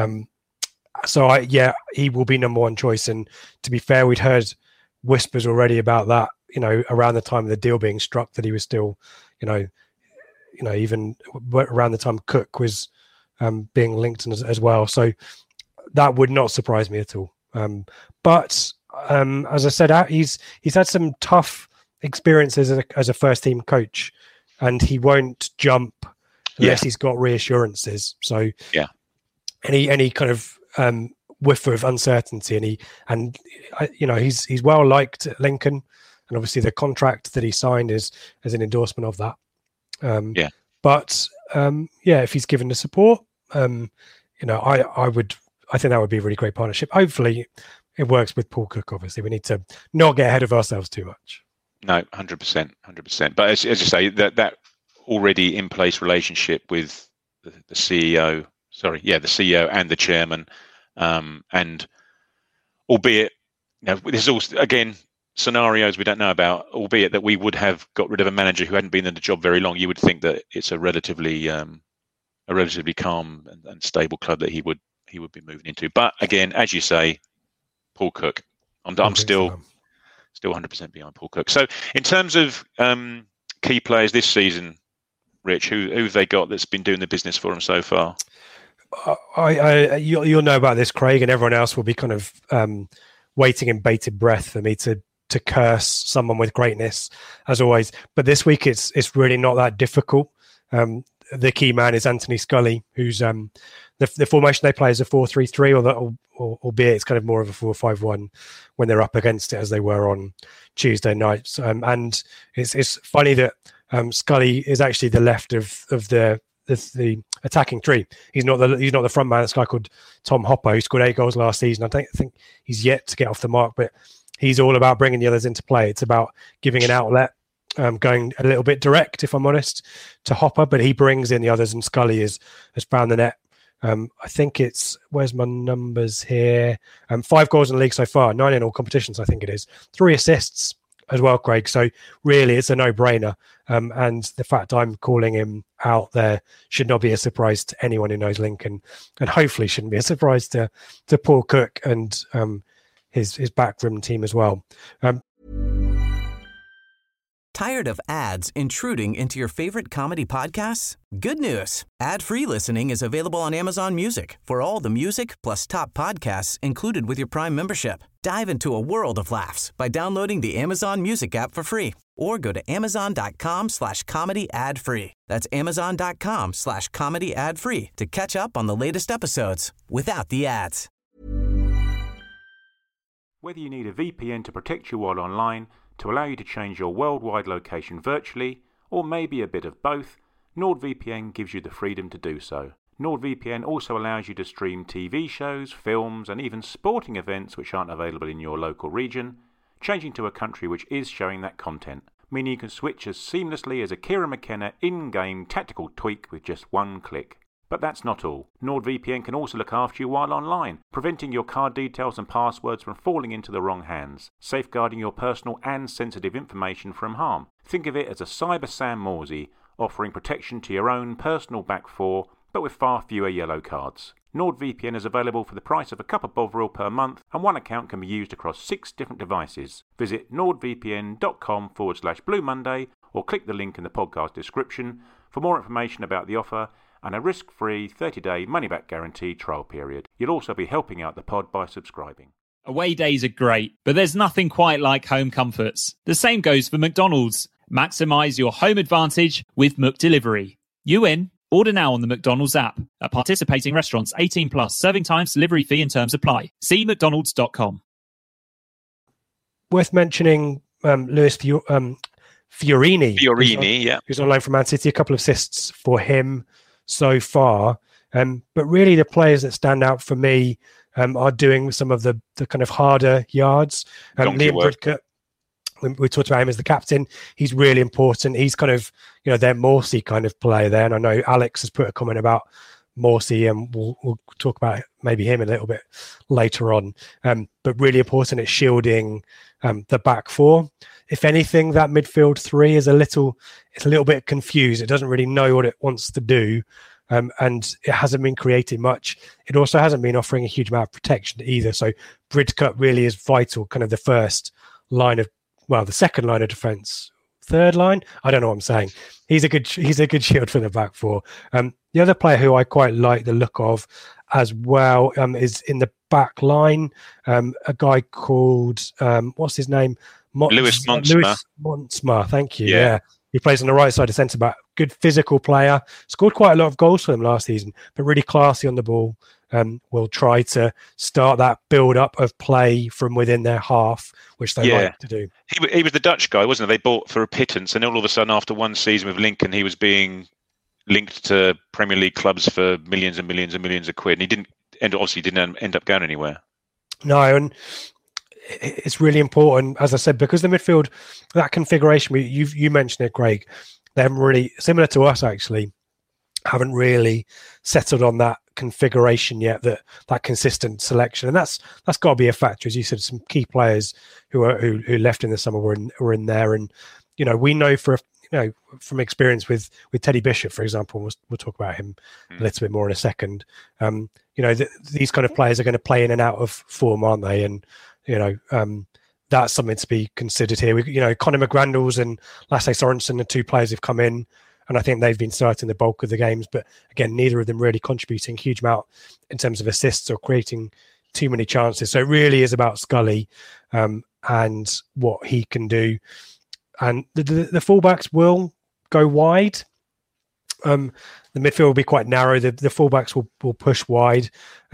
He will be number one choice. And to be fair, we'd heard whispers already about that, around the time of the deal being struck, that he was still, even around the time Cook was being linked as well. So that would not surprise me at all. But as I said, he's had some tough experiences as a first team coach and he won't jump unless Yeah. he's got reassurances. So Yeah. any kind of whiff of uncertainty, and he's well liked at Lincoln, and obviously the contract that he signed is as an endorsement of that. But if he's given the support, I think that would be a really great partnership. Hopefully it works with Paul Cook. Obviously we need to not get ahead of ourselves too much. No, 100%. But as you say, that already in place relationship with the CEO, the CEO and the chairman, and albeit, there's also, again, scenarios we don't know about, albeit that we would have got rid of a manager who hadn't been in the job very long, you would think that it's a relatively calm and stable club that he would be moving into. But again, as you say, Paul Cook, I'm still 100% behind Paul Cook. So in terms of key players this season, Rich, who've they got that's been doing the business for them so far? You'll know about this, Craig, and everyone else will be kind of waiting in bated breath for me to curse someone with greatness, as always. But this week it's really not that difficult. The key man is Anthony Scully, who's the formation they play is a 4-3-3, albeit it's kind of more of a 4-5-1 when they're up against it, as they were on Tuesday nights. And it's funny that Scully is actually the left of the attacking three. He's not the front man. This guy called Tom Hopper, who scored 8 goals last season. I think he's yet to get off the mark, but he's all about bringing the others into play. It's about giving an outlet, going a little bit direct, if I'm honest, to Hopper, but he brings in the others, and Scully has found the net. I think where's my numbers here? 5 goals in the league so far, 9 in all competitions, I think it is. 3 assists as well, Craig. So really, it's a no-brainer. And the fact I'm calling him out there should not be a surprise to anyone who knows Lincoln, and hopefully shouldn't be a surprise to Paul Cook and his backroom team as well. Tired of ads intruding into your favorite comedy podcasts? Good news. Ad-free listening is available on Amazon Music for all the music plus top podcasts included with your Prime membership. Dive into a world of laughs by downloading the Amazon Music app for free, or go to amazon.com/comedy ad-free. That's amazon.com/comedy ad-free to catch up on the latest episodes without the ads. Whether you need a VPN to protect you while online, to allow you to change your worldwide location virtually, or maybe a bit of both, NordVPN gives you the freedom to do so. NordVPN also allows you to stream TV shows, films, and even sporting events which aren't available in your local region, changing to a country which is showing that content, meaning you can switch as seamlessly as a Kieran McKenna in-game tactical tweak with just one click. But that's not all. NordVPN can also look after you while online, preventing your card details and passwords from falling into the wrong hands, safeguarding your personal and sensitive information from harm. Think of it as a cyber Sam Morsey, offering protection to your own personal back four, but with far fewer yellow cards. NordVPN is available for the price of a cup of Bovril per month, and one account can be used across 6 different devices. Visit nordvpn.com/Blue Monday, or click the link in the podcast description for more information about the offer and a risk-free 30-day money-back guarantee trial period. You'll also be helping out the pod by subscribing. Away days are great, but there's nothing quite like home comforts. The same goes for McDonald's. Maximise your home advantage with McDelivery. You in? Order now on the McDonald's app. At participating restaurants, 18 plus, serving times, delivery fee and terms apply. See mcdonalds.com. Worth mentioning Lewis Fiorini. Who's on loan from Man City. A couple of assists for him so far. But really the players that stand out for me are doing some of the kind of harder yards. Liam Bridcut, we talked about him as the captain. He's really important. He's kind of, their Morsey kind of player there. And I know Alex has put a comment about Morsey, and we'll talk about maybe him a little bit later on. But really important at shielding the back four. If anything, that midfield three is a little bit confused. It doesn't really know what it wants to do. And it hasn't been creating much. It also hasn't been offering a huge amount of protection either. So Bridcut really is vital, kind of the second line of defence, third line. I don't know what I'm saying. He's a good shield for the back four. The other player who I quite like the look of as well is in the back line. A guy called what's his name? Lewis Montsma. Lewis Montsma. Thank you. Yeah. He plays on the right side of centre back. Good physical player. Scored quite a lot of goals for them last season, but really classy on the ball. Will try to start that build-up of play from within their half, which they like to do. He was the Dutch guy, wasn't it? They bought for a pittance, and all of a sudden, after one season with Lincoln, he was being linked to Premier League clubs for millions and millions and millions of quid. And he didn't end up going anywhere. No, and it's really important, as I said, because the midfield, that configuration, you mentioned it, Craig, they haven't really, similar to us actually, haven't really settled on that configuration yet, that consistent selection, and that's got to be a factor. As you said, some key players who left in the summer were in there, and we know from experience with Teddy Bishop, for example. We'll talk about him a little bit more in a second. These kind of players are going to play in and out of form, aren't they? And that's something to be considered here. Conor McGrandles and Lasse Sorensen are two players who've come in, and I think they've been starting the bulk of the games. But again, neither of them really contributing a huge amount in terms of assists or creating too many chances. So it really is about Scully and what he can do. And the fullbacks will go wide. The midfield will be quite narrow. The fullbacks will push wide.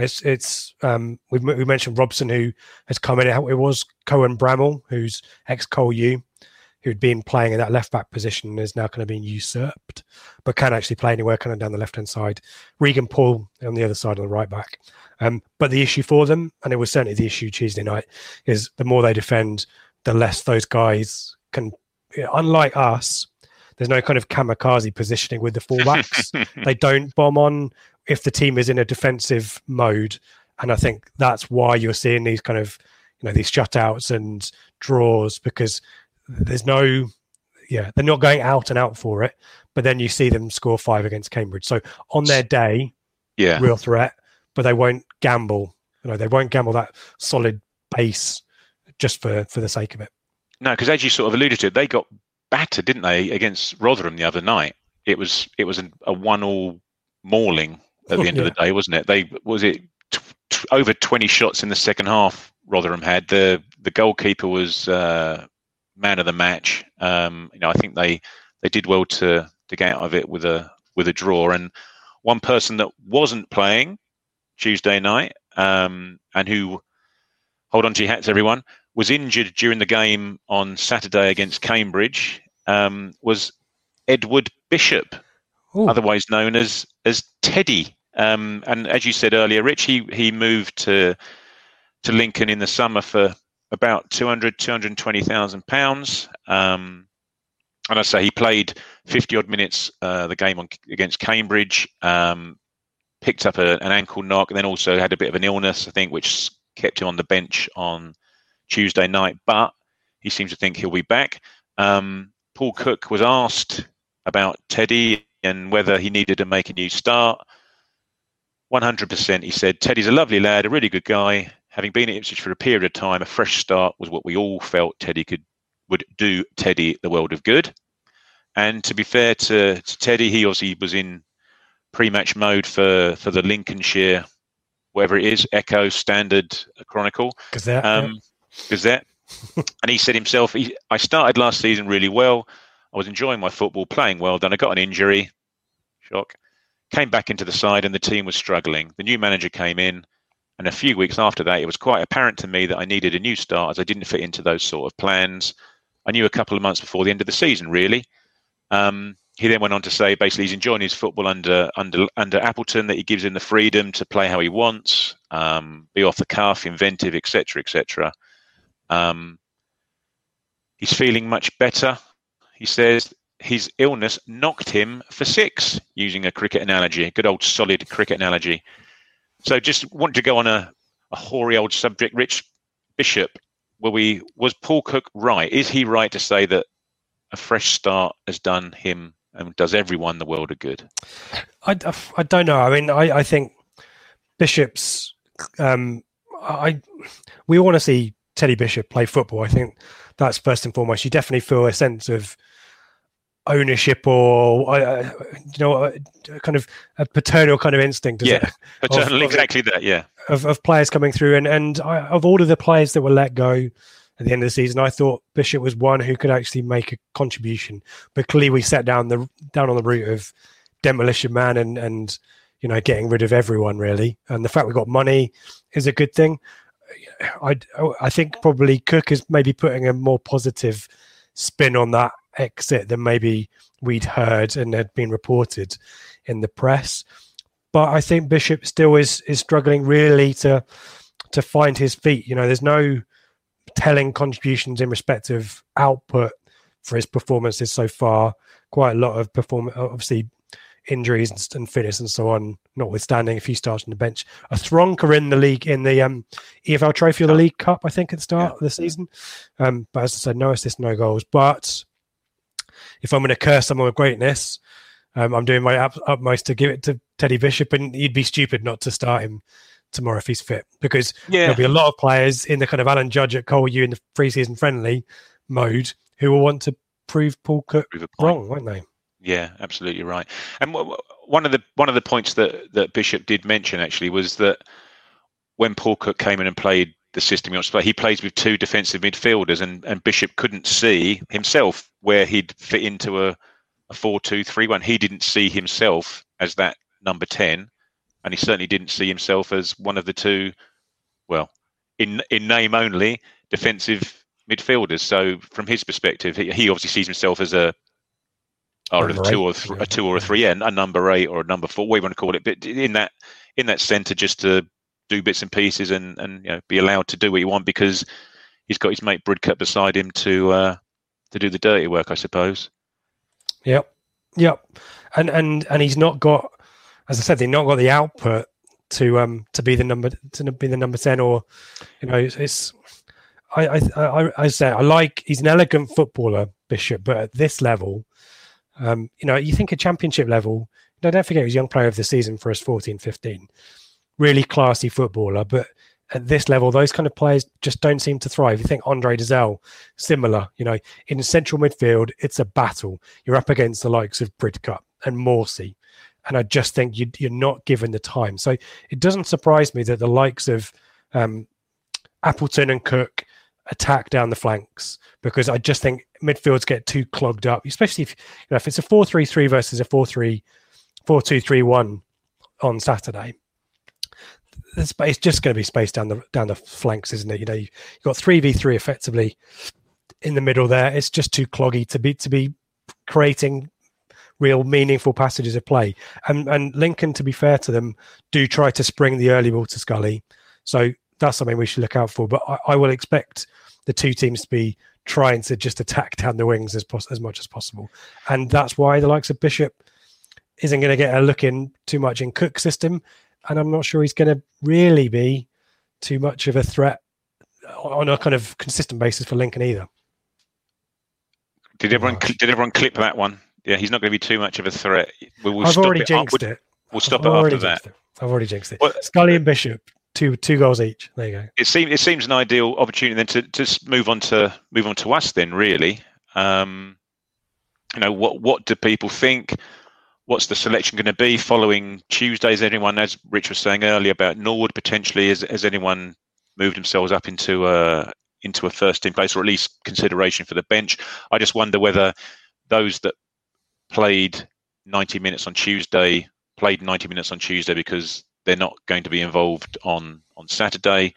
We mentioned Robson, who has come in. It was Cohen Bramall, who's ex-Cole U, who'd been playing in that left-back position and is now kind of being usurped, but can actually play anywhere kind of down the left-hand side. Regan Paul on the other side on the right-back. But the issue for them, and it was certainly the issue Tuesday night, is the more they defend, the less those guys can, unlike us, there's no kind of kamikaze positioning with the fullbacks. They don't bomb on if the team is in a defensive mode. And I think that's why you're seeing these kind of, these shutouts and draws, because there's they're not going out and out for it, but then you see them score 5 against Cambridge. So on their day, real threat, but they won't gamble. They won't gamble that solid base just for the sake of it. No, because as you sort of alluded to, they got battered, didn't they, against Rotherham the other night? It was a 1-1 mauling at the end of the day, wasn't it? Over 20 shots in the second half. Rotherham had the goalkeeper was man of the match. I think they did well to get out of it with a draw. And one person that wasn't playing Tuesday night, and who, hold on to your hats, everyone, was injured during the game on Saturday against Cambridge, was Edward Bishop, otherwise known as Teddy. And as you said earlier, Rich, he moved to Lincoln in the summer for about £220,000. And I say he played 50 odd minutes the game against Cambridge, picked up an ankle knock, and then also had a bit of an illness, I think, which kept him on the bench on Tuesday night. But he seems to think he'll be back. Paul Cook was asked about Teddy and whether he needed to make a new start. 100%, he said, Teddy's a lovely lad, a really good guy. Having been at Ipswich for a period of time, a fresh start was what we all felt Teddy would do Teddy the world of good. And to be fair to Teddy, he obviously was in pre-match mode for the Lincolnshire, whatever it is, Echo, Standard, Chronicle. Gazette. Gazette. And he said himself, I started last season really well. I was enjoying my football, playing well. Then I got an injury. Shock. Came back into the side and the team was struggling. The new manager came in, and a few weeks after that, it was quite apparent to me that I needed a new start as I didn't fit into those sort of plans. I knew a couple of months before the end of the season, really. He then went on to say basically he's enjoying his football under Appleton, that he gives him the freedom to play how he wants, be off the cuff, inventive, etc., etc. He's feeling much better. He says his illness knocked him for 6, using a cricket analogy, a good old solid cricket analogy. So just wanted to go on a hoary old subject. Rich, Bishop, was Paul Cook right? Is he right to say that a fresh start has done him and does everyone the world of good? I don't know. I mean, I think Bishop's... we want to see Teddy Bishop play football. I think that's first and foremost. You definitely feel a sense of ownership or kind of a paternal kind of instinct. Paternal, exactly that. Yeah, of players coming through, and of all of the players that were let go, at the end of the season. I thought Bishop was one who could actually make a contribution, but clearly we set down on the route of Demolition Man and getting rid of everyone really. And the fact we got money is a good thing. I think probably Cook is maybe putting a more positive spin on that exit than maybe we'd heard and had been reported in the press. But I think Bishop still is struggling really to find his feet. There's no telling contributions in respect of output for his performances so far. Quite a lot of performance, obviously injuries and fitness and so on, notwithstanding a few starts on the bench. A Thronker in the league, in the EFL Trophy or the League Cup, I think, at the start of the season. But as I said, no assists, no goals. But if I'm going to curse someone with greatness, I'm doing my utmost to give it to Teddy Bishop, and you'd be stupid not to start him tomorrow if he's fit, because there'll be a lot of players in the kind of Alan Judge at Cole U in the pre-season friendly mode who will want to prove Paul Cook wrong, won't they? Yeah, absolutely right. And one of the points that Bishop did mention actually was that when Paul Cook came in and played the system he wants to play, he plays with two defensive midfielders, and Bishop couldn't see himself where he'd fit into a 4-2-3-1. He didn't see himself as that number 10, and he certainly didn't see himself as one of the two, well, in name only, defensive midfielders. So from his perspective, he obviously sees himself as a 2 or 3, a number 8 or a number 4, whatever you want to call it, but in that centre, just to do bits and pieces and be allowed to do what you want, because he's got his mate Bridcut beside him to do the dirty work, I suppose. Yep. And he's not got, as I said, they've not got the output to be the number 10, or it's. I say I like, he's an elegant footballer, Bishop, but at this level, you think a championship level, don't forget he was young player of the season for us 14-15, really classy footballer, but at this level, those kind of players just don't seem to thrive. You think Andre Dazelle, similar, in central midfield, it's a battle. You're up against the likes of Bridcut and Morsey, and I just think you're not given the time. So it doesn't surprise me that the likes of Appleton and Cook attack down the flanks, because I just think midfields get too clogged up, especially if it's a 4-3-3 versus a 4-2-3-1 on Saturday. It's just going to be spaced down the flanks, isn't it? You've got 3v3 effectively in the middle there. It's just too cloggy to be creating real meaningful passages of play. And Lincoln, to be fair to them, do try to spring the early ball to Scully. So that's something we should look out for. But I will expect the two teams to be trying to just attack down the wings as much as possible. And that's why the likes of Bishop isn't going to get a look in too much in Cook's system. And I'm not sure he's going to really be too much of a threat on a kind of consistent basis for Lincoln either. Did everyone clip that one? Yeah, he's not going to be too much of a threat. I've already jinxed it. We'll stop it after that. I've already jinxed it. Well, Scully and Bishop, two goals each. There you go. It seems an ideal opportunity then to move on to us then, really. What do people think? What's the selection going to be following Tuesday? Is anyone, as Rich was saying earlier about Norwood potentially, has anyone moved themselves up into a first team place, or at least consideration for the bench? I just wonder whether those that played 90 minutes on Tuesday because they're not going to be involved on Saturday.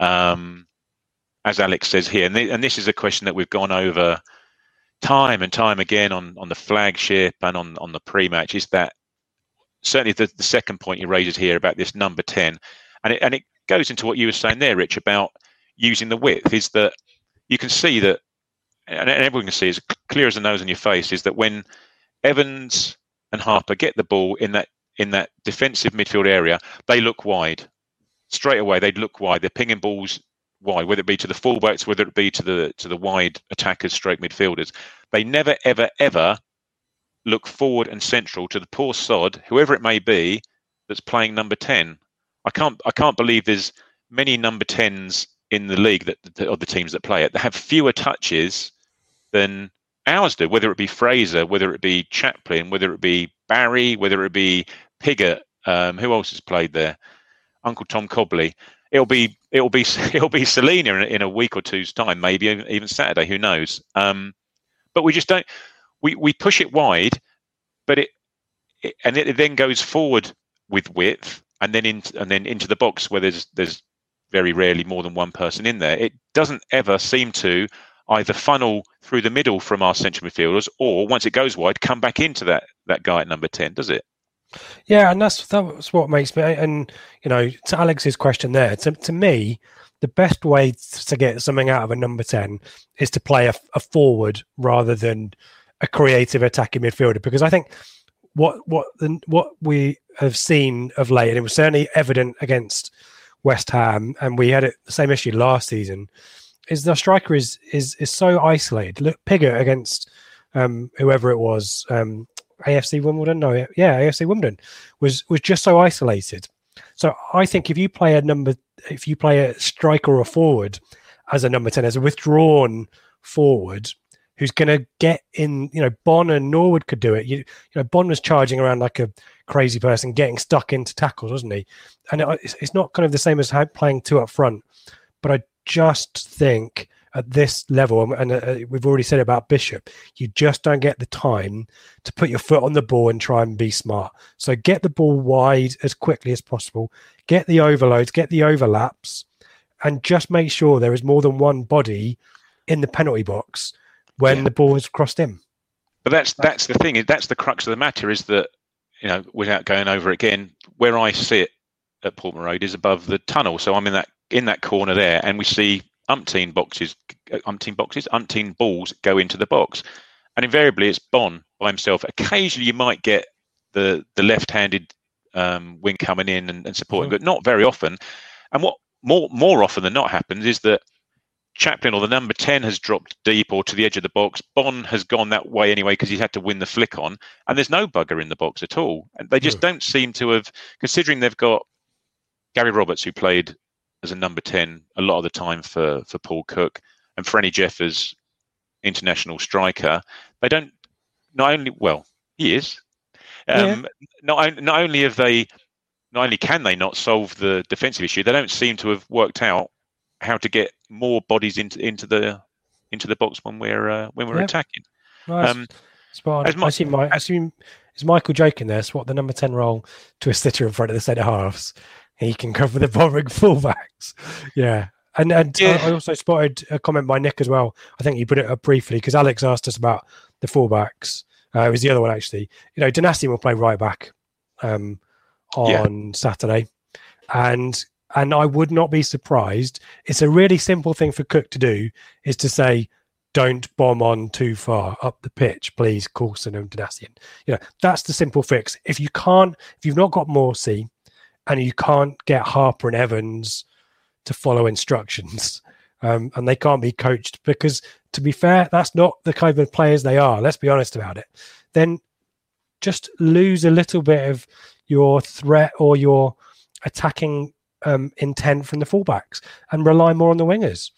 As Alex says here, and this is a question that we've gone over time and time again on the flagship and on the pre-match, is that certainly the second point you raises here about this number 10, and it goes into what you were saying there, Rich, about using the width, is that you can see that, and everyone can see as clear as the nose on your face, is that when Evans and Harper get the ball in that defensive midfield area, they look wide straight away. They look wide. They're pinging balls wide, whether it be to the fullbacks, whether it be to the wide attackers, stroke midfielders. They never, ever, ever look forward and central to the poor sod, whoever it may be, that's playing number 10. I can't believe there's many number 10s in the league of the teams that play it that have fewer touches than ours do, whether it be Fraser, whether it be Chaplin, whether it be Barry, whether it be Piggott, who else has played there? Uncle Tom Cobley. it'll be Selena in a week or two's time, maybe even Saturday. Who knows? But we just don't. We push it wide, but it then goes forward with width, and then into the box where there's very rarely more than one person in there. It doesn't ever seem to either funnel through the middle from our central midfielders, or once it goes wide, come back into that guy at number 10, does it? Yeah, and that's what makes me. And to Alex's question there, to me, the best way to get something out of a number 10 is to play a forward rather than a creative attacking midfielder, because I think what we have seen of late, and it was certainly evident against West Ham, and we had the same issue last season, is the striker is so isolated. Look, Pigott against whoever it was, AFC Wimbledon, AFC Wimbledon was just so isolated. So I think if you play a striker or a forward as a number 10, as a withdrawn forward who's going to get in, Bonne and Norwood could do it. Bonne was charging around like a crazy person, getting stuck into tackles, wasn't he? And it's not kind of the same as playing two up front, but I just think at this level, and we've already said about Bishop, you just don't get the time to put your foot on the ball and try and be smart. So get the ball wide as quickly as possible, get the overloads, get the overlaps, and just make sure there is more than one body in the penalty box when the ball is crossed in. But that's the thing. That's the crux of the matter, is that, without going over it again, where I sit at Portman Road is above the tunnel. So I'm in that corner there, and we see umpteen balls go into the box, and invariably it's Bonne by himself. Occasionally you might get the left-handed wing coming in and supporting, but not very often. And what more often than not happens is that Chaplin or the number 10 has dropped deep or to the edge of the box. Bonne has gone that way anyway because he's had to win the flick on, and there's no bugger in the box at all. And they just don't seem to have, considering they've got Gary Roberts, who played as a number 10 a lot of the time for Paul Cook, and Franny Jeffers, international striker. They don't, he is. Not only can they not solve the defensive issue, they don't seem to have worked out how to get more bodies into the box when we're attacking. I see is Michael joking there? Swap the number 10 role to a sitter in front of the centre halves. He can cover the bothering fullbacks. Yeah. And I also spotted a comment by Nick as well. I think you put it up briefly because Alex asked us about the fullbacks. It was the other one, actually. Donassi will play right back on Saturday. And I would not be surprised. It's a really simple thing for Cook to do, is to say, don't bomb on too far up the pitch, please, Coulson and Donassi. That's the simple fix. If you've not got Morsey, and you can't get Harper and Evans to follow instructions, and they can't be coached, because, to be fair, that's not the kind of players they are. Let's be honest about it. Then just lose a little bit of your threat or your attacking intent from the fullbacks and rely more on the wingers.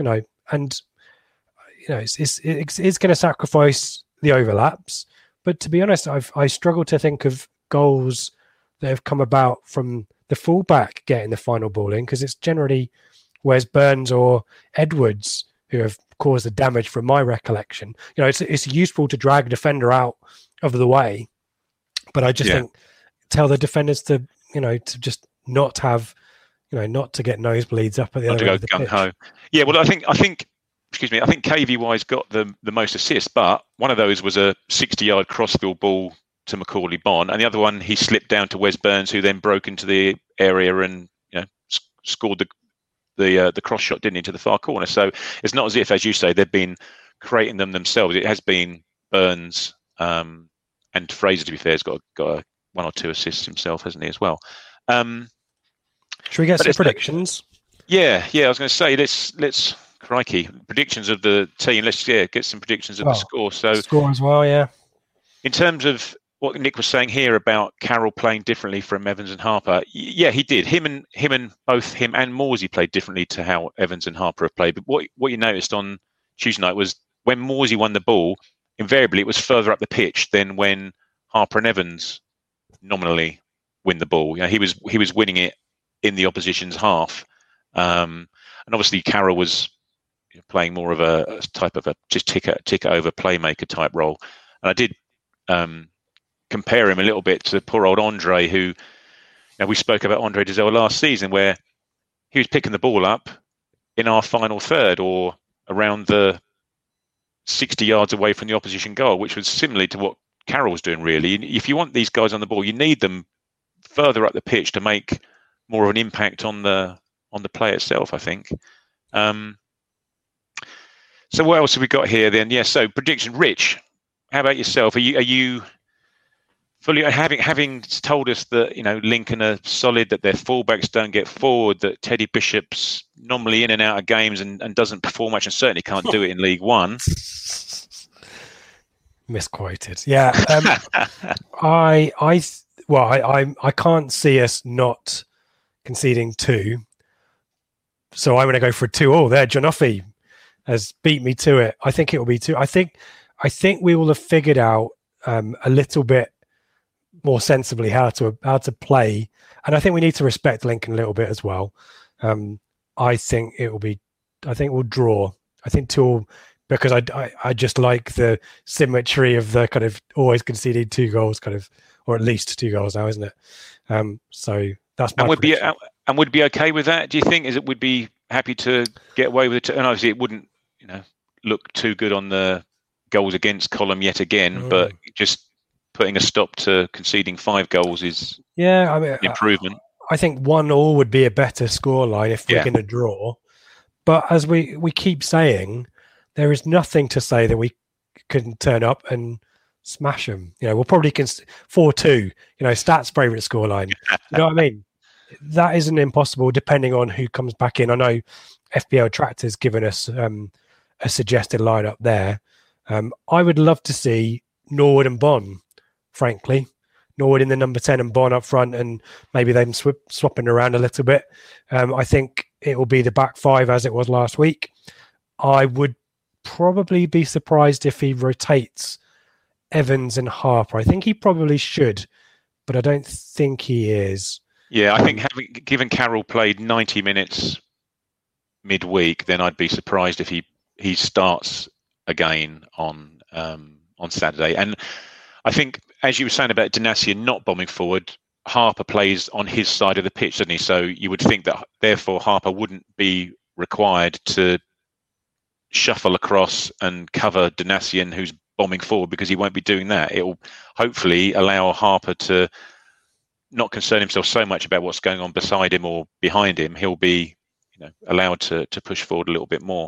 It's going to sacrifice the overlaps. But to be honest, I struggle to think of goals that have come about from the fullback getting the final ball in, because it's generally Wes Burns or Edwards who have caused the damage from my recollection. It's useful to drag a defender out of the way, but I just think tell the defenders to just not have, not to get nosebleeds up at the other end of the pitch. Yeah, well, I think KVY's got the most assists, but one of those was a 60-yard crossfield ball to Macaulay Bonne, and the other one he slipped down to Wes Burns, who then broke into the area and scored the cross shot, didn't he, to the far corner. So it's not as if, as you say, they've been creating them themselves. It has been Burns, and Fraser, to be fair, has got one or two assists himself, hasn't he, as well? Should we get some predictions? Yeah. I was going to say let's crikey, predictions of the team. Let's get some predictions of the score. So score as well, yeah. In terms of what Nick was saying here about Carroll playing differently from Evans and Harper, yeah, he did. Him and Morsey played differently to how Evans and Harper have played. But what you noticed on Tuesday night was when Morsey won the ball, invariably it was further up the pitch than when Harper and Evans nominally win the ball. He was winning it in the opposition's half. And obviously Carroll was playing more of a type of a just tick over playmaker type role. And I did compare him a little bit to poor old Andre, who we spoke about Andre Dozzell last season, where he was picking the ball up in our final third or around the 60 yards away from the opposition goal, which was similar to what Carroll was doing, really. If you want these guys on the ball, you need them further up the pitch to make more of an impact on the play itself, I think. So what else have we got here then? Yeah, so prediction. Rich, how about yourself? Are you fully having told us that Lincoln are solid, that their fullbacks don't get forward, that Teddy Bishop's normally in and out of games and doesn't perform much, and certainly can't do it in League One? Misquoted. Yeah. I can't see us not conceding 2. So I'm going to go for a 2-2 there. Janofi has beat me to it. I think it will be 2. I think we will have figured out a little bit more sensibly how to play, and I think we need to respect Lincoln a little bit as well. I think we'll draw. I think 2, because I just like the symmetry of the kind of always conceding 2 goals, kind of, or at least 2 goals now, isn't it? So that's my prediction. Would be okay with that? Do you think? Would be happy to get away with it? And obviously, it wouldn't look too good on the goals against column yet again, but just putting a stop to conceding 5 goals is an improvement. I think 1-1 would be a better scoreline if we're going to draw. But as we keep saying, there is nothing to say that we can turn up and smash them. We'll probably 4-2. Stats favourite scoreline. You know what I mean? That isn't impossible, depending on who comes back in. I know FPL Tractor's given us a suggested lineup there. I would love to see Norwood and Bonne, frankly. Norwood in the number 10 and Bonne up front, and maybe them swapping around a little bit. I think it will be the back 5 as it was last week. I would probably be surprised if he rotates Evans and Harper. I think he probably should, but I don't think he is. Yeah, I think given Carroll played 90 minutes midweek, then I'd be surprised if he starts again on Saturday. And I think, as you were saying about Donacien not bombing forward, Harper plays on his side of the pitch, doesn't he? So you would think that therefore Harper wouldn't be required to shuffle across and cover Donacien, who's bombing forward, because he won't be doing that. It will hopefully allow Harper to not concern himself so much about what's going on beside him or behind him. He'll be allowed to push forward a little bit more.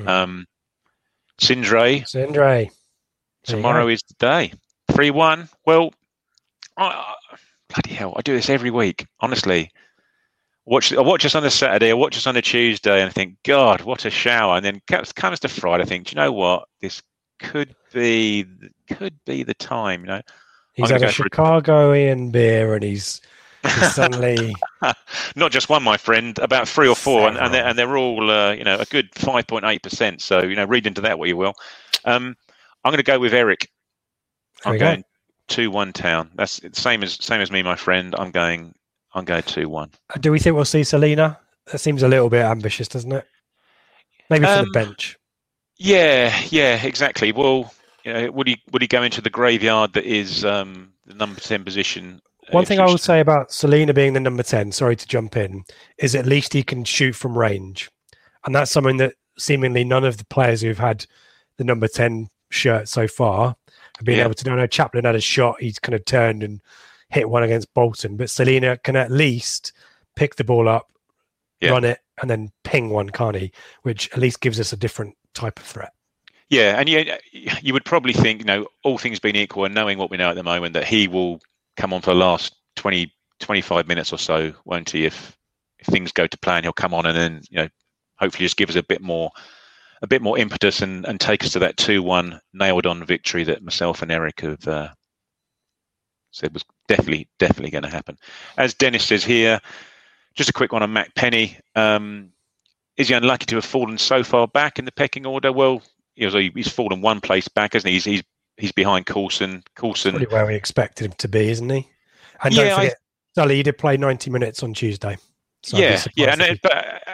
Sindre. Tomorrow is the day. 3-1. Well, bloody hell, I do this every week, honestly. I watch us on a Saturday, I watch us on a Tuesday, and I think, God, what a shower. And then comes to Friday, I think, do you know what? This could be the time, He's had a Chicagoan beer, and he's suddenly not just one, my friend, about 3 or 4, and they're all a good 5.8%. So read into that what you will. I'm going to go with Eric. I'm going 2-1 Town. That's the same as me, my friend. I'm going 2-1. Do we think we'll see Selena? That seems a little bit ambitious, doesn't it? Maybe for the bench. Yeah, exactly. Well, would he go into the graveyard that is the number 10 position? One thing I will say about Selena being the number 10, sorry to jump in, is at least he can shoot from range. And that's something that seemingly none of the players who've had the number 10 shirt so far have been able to do. I know Chaplin had a shot, he's kind of turned and hit one against Bolton, but Selena can at least pick the ball up, run it, and then ping one, can't he? Which at least gives us a different type of threat. Yeah, and you would probably think, all things being equal and knowing what we know at the moment, that he will come on for the last 20, 25 minutes or so, won't he? If things go to plan, he'll come on and then, hopefully just give us a bit more impetus and take us to that 2-1 nailed-on victory that myself and Eric have said was definitely going to happen. As Dennis says here, just a quick one on Mac Penny. Is he unlucky to have fallen so far back in the pecking order? Well, he's fallen one place back, hasn't he? He's behind Coulson. Probably where we expected him to be, isn't he? And don't forget, Sully, he did play 90 minutes on Tuesday. So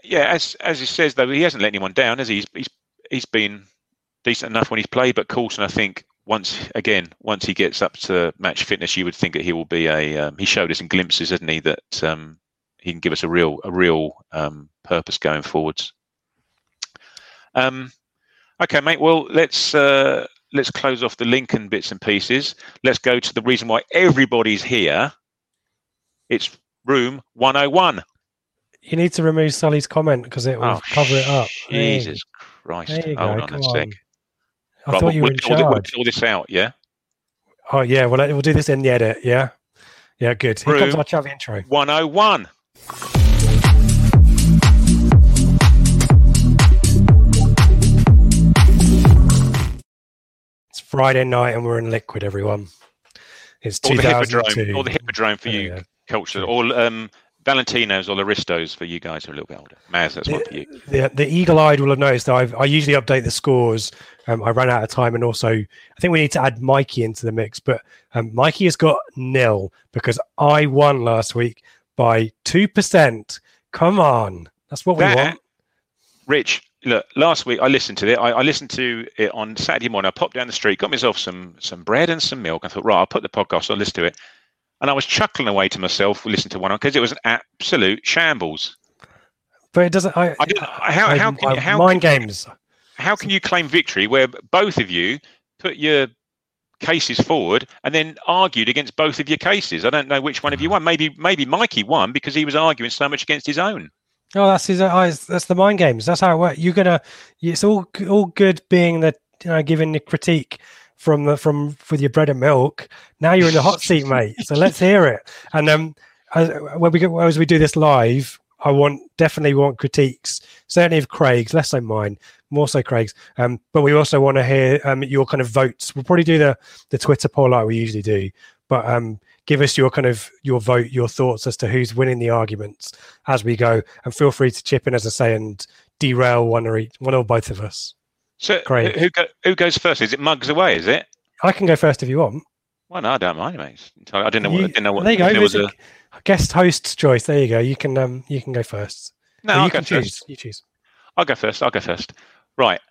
as he says though, he hasn't let anyone down, has he? He's been decent enough when he's played, but Coulson, I think once he gets up to match fitness, you would think that he will be he showed us in glimpses, hasn't he, that he can give us a real purpose going forwards. Okay, mate. Well, let's close off the Lincoln bits and pieces. Let's go to the reason why everybody's here. It's room 101. You need to remove Sully's comment because it will cover it up. Jesus Christ. Hold on a sec. I thought you were in charge. We'll fill this out, yeah? Oh, yeah. Well, we'll do this in the edit, yeah? Yeah, good. Here comes our chavvy intro. 101. It's Friday night and we're in Liquid, everyone. It's 2002. Or the Hippodrome for you, culture. Or Valentino's or Aristos for you guys who are a little bit older. Maz, that's one for you. The eagle-eyed will have noticed that I usually update the scores. I ran out of time, and also I think we need to add Mikey into the mix. But Mikey has got 0 because I won last week by 2%. Come on, that's what we want. Rich, look, last week I listened to it. I listened to it on Saturday morning. I popped down the street, got myself some bread and some milk. I thought, right, I'll put the podcast on, listen to it. And I was chuckling away to myself, listening to one because it was an absolute shambles. But it doesn't. Games. How can you claim victory where both of you put your cases forward and then argued against both of your cases? I don't know which one of you won. Maybe Mikey won because he was arguing so much against his own. Oh, that's the mind games. That's how it works. It's all good being the giving the critique with your bread and milk. Now you're in the hot seat, mate. So let's hear it. And as we do this live, I definitely want critiques. Certainly of Craig's, less so mine, more so Craig's. But we also want to hear your kind of votes. We'll probably do the Twitter poll like we usually do. But give us your vote, your thoughts as to who's winning the arguments as we go. And feel free to chip in, as I say, and derail one or both of us. So who goes first? Is it Mugs away? Is it? I can go first if you want. Well, no, I don't mind, mate. I didn't know what. There you go. There's a guest host's choice. There you go. You can go first. No, I'll go first. You choose. I'll go first. Right.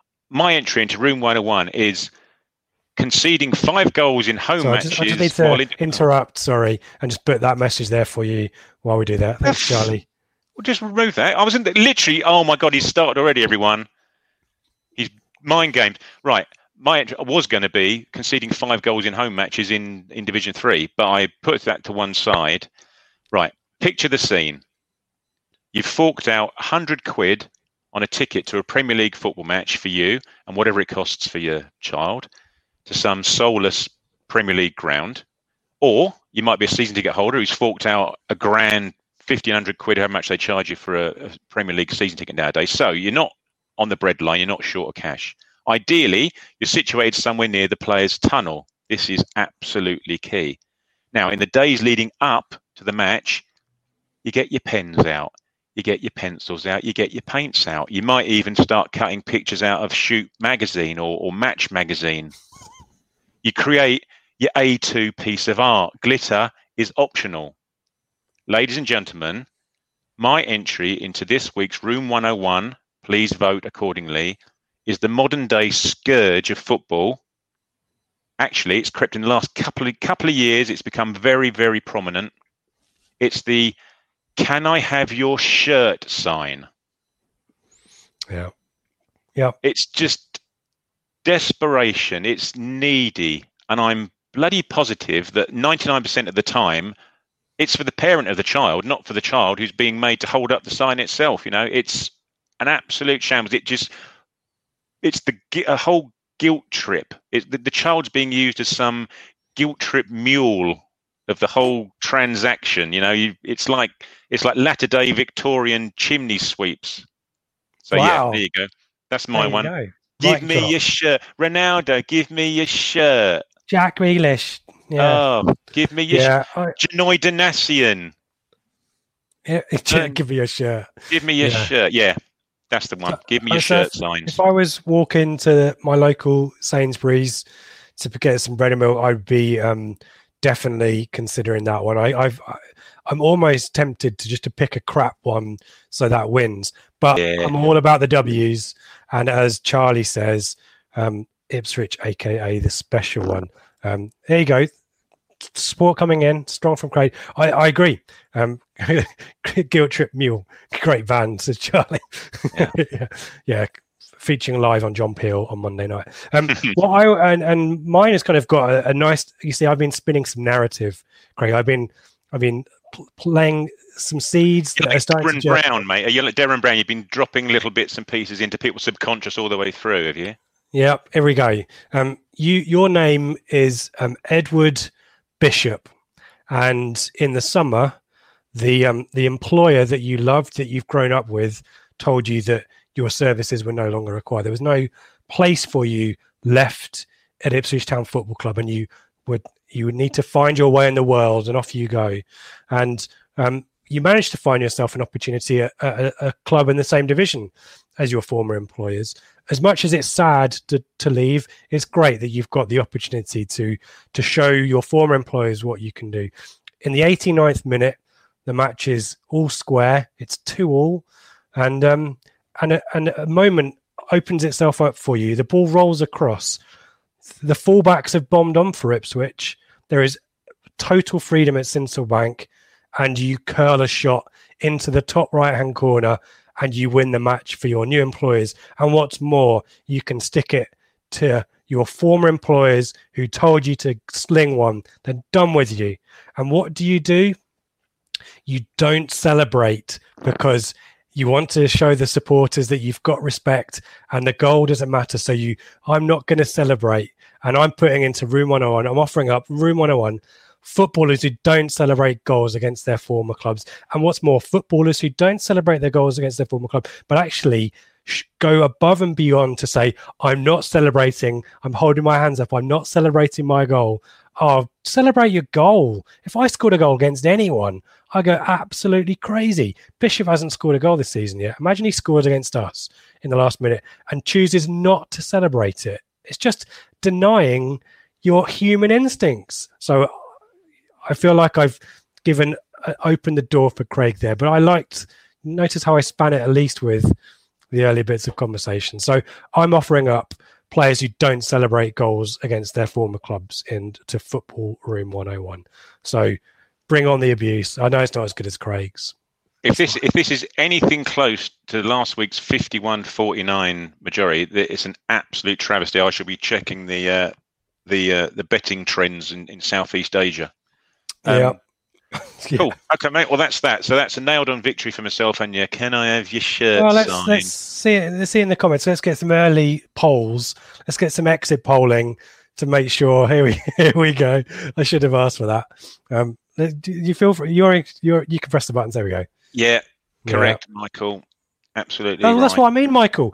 My entry into Room 101 is conceding 5 goals in home matches. I just need to interrupt. Sorry, and just put that message there for you while we do that. Thanks, Charlie. We'll just remove that. I was literally. Oh my God, he's started already, everyone. He's mind games. Right. My entry was going to be conceding 5 goals in home matches in Division 3, but I put that to one side. Right. Picture the scene. You've forked out £100 on a ticket to a Premier League football match for you and whatever it costs for your child to some soulless Premier League ground. Or you might be a season ticket holder who's forked out £1,000, £1,500, how much they charge you for a Premier League season ticket nowadays. So you're not on the breadline, you're not short of cash. Ideally, you're situated somewhere near the players' tunnel. This is absolutely key. Now, in the days leading up to the match, you get your pens out, you get your pencils out, you get your paints out. You might even start cutting pictures out of Shoot magazine or Match magazine. You create your A2 piece of art. Glitter is optional. Ladies and gentlemen, my entry into this week's Room 101, please vote accordingly, is the modern day scourge of football. Actually, it's crept in the last couple of years. It's become very, very prominent. It's the "Can I have your shirt" sign. Yeah. It's just desperation. It's needy. And I'm bloody positive that 99% of the time, it's for the parent of the child, not for the child who's being made to hold up the sign itself. It's an absolute shambles. It's a whole guilt trip. The child's being used as some guilt trip mule of the whole transaction. It's like latter-day Victorian chimney sweeps. So wow. Yeah, there you go. That's my one. Give me your shirt, Ronaldo. Give me your shirt, Jack Grealish. Yeah. Oh, give me your Janoy Donasian. Yeah, give me your shirt. Give me your shirt. Yeah. That's the one. Give me your shirt signs. If I was walking to my local Sainsbury's to get some bread and milk, I'd be definitely considering that one. I'm almost tempted to pick a crap one so that wins. But I'm all about the W's. And as Charlie says, Ipswich, aka the special one. There you go. Sport coming in strong from Craig. I agree. Guilt Trip Mule, great van, says Charlie. Yeah. Featuring live on John Peel on Monday night. And mine has kind of got a nice. You see, I've been spinning some narrative, Craig. I've been playing some seeds that are starting to Brown, mate. Are you like Darren Brown? You've been dropping little bits and pieces into people's subconscious all the way through, have you? Yeah, here we go. Your name is Edward Bishop, and in the summer, the employer that you loved, that you've grown up with, told you that your services were no longer required. There was no place for you left at Ipswich Town Football Club, and you would need to find your way in the world, and off you go. And you managed to find yourself an opportunity at a club in the same division as your former employers. As much as it's sad to leave, it's great that you've got the opportunity to show your former employers what you can do. In the 89th minute, the match is all square. It's 2-2, and a moment opens itself up for you. The ball rolls across. The fullbacks have bombed on for Ipswich. There is total freedom at Sincilbank, and you curl a shot into the top right-hand corner, and you win the match for your new employers. And what's more, you can stick it to your former employers who told you to sling one. They're done with you. And what do? You don't celebrate because you want to show the supporters that you've got respect and the goal doesn't matter. So I'm not going to celebrate. And I'm putting into Room 101. I'm offering up Room 101 footballers who don't celebrate goals against their former clubs. And what's more, footballers who don't celebrate their goals against their former club, but actually go above and beyond to say, I'm not celebrating. I'm holding my hands up. I'm not celebrating my goal. Oh, celebrate your goal. If I scored a goal against anyone, I go absolutely crazy. Bishop hasn't scored a goal this season yet. Imagine he scores against us in the last minute and chooses not to celebrate it. It's just denying your human instincts. So I feel like I've opened the door for Craig there, but notice how I span it at least with the early bits of conversation. So I'm offering up players who don't celebrate goals against their former clubs into Football Room 101. So bring on the abuse. I know it's not as good as Craig's. If this is anything close to last week's 51-49 majority, it's an absolute travesty. I should be checking the betting trends in Southeast Asia. Yeah. Cool. Okay, mate. Well, that's that. So that's a nailed-on victory for myself and you. Can I have your shirt signed? Let's see it. Let's see in the comments. Let's get some early polls. Let's get some exit polling to make sure. Here we go. I should have asked for that. Do you feel for you can press the buttons. There we go. Yeah. Correct, yeah. Michael. Absolutely. Oh, that's what I mean, Michael.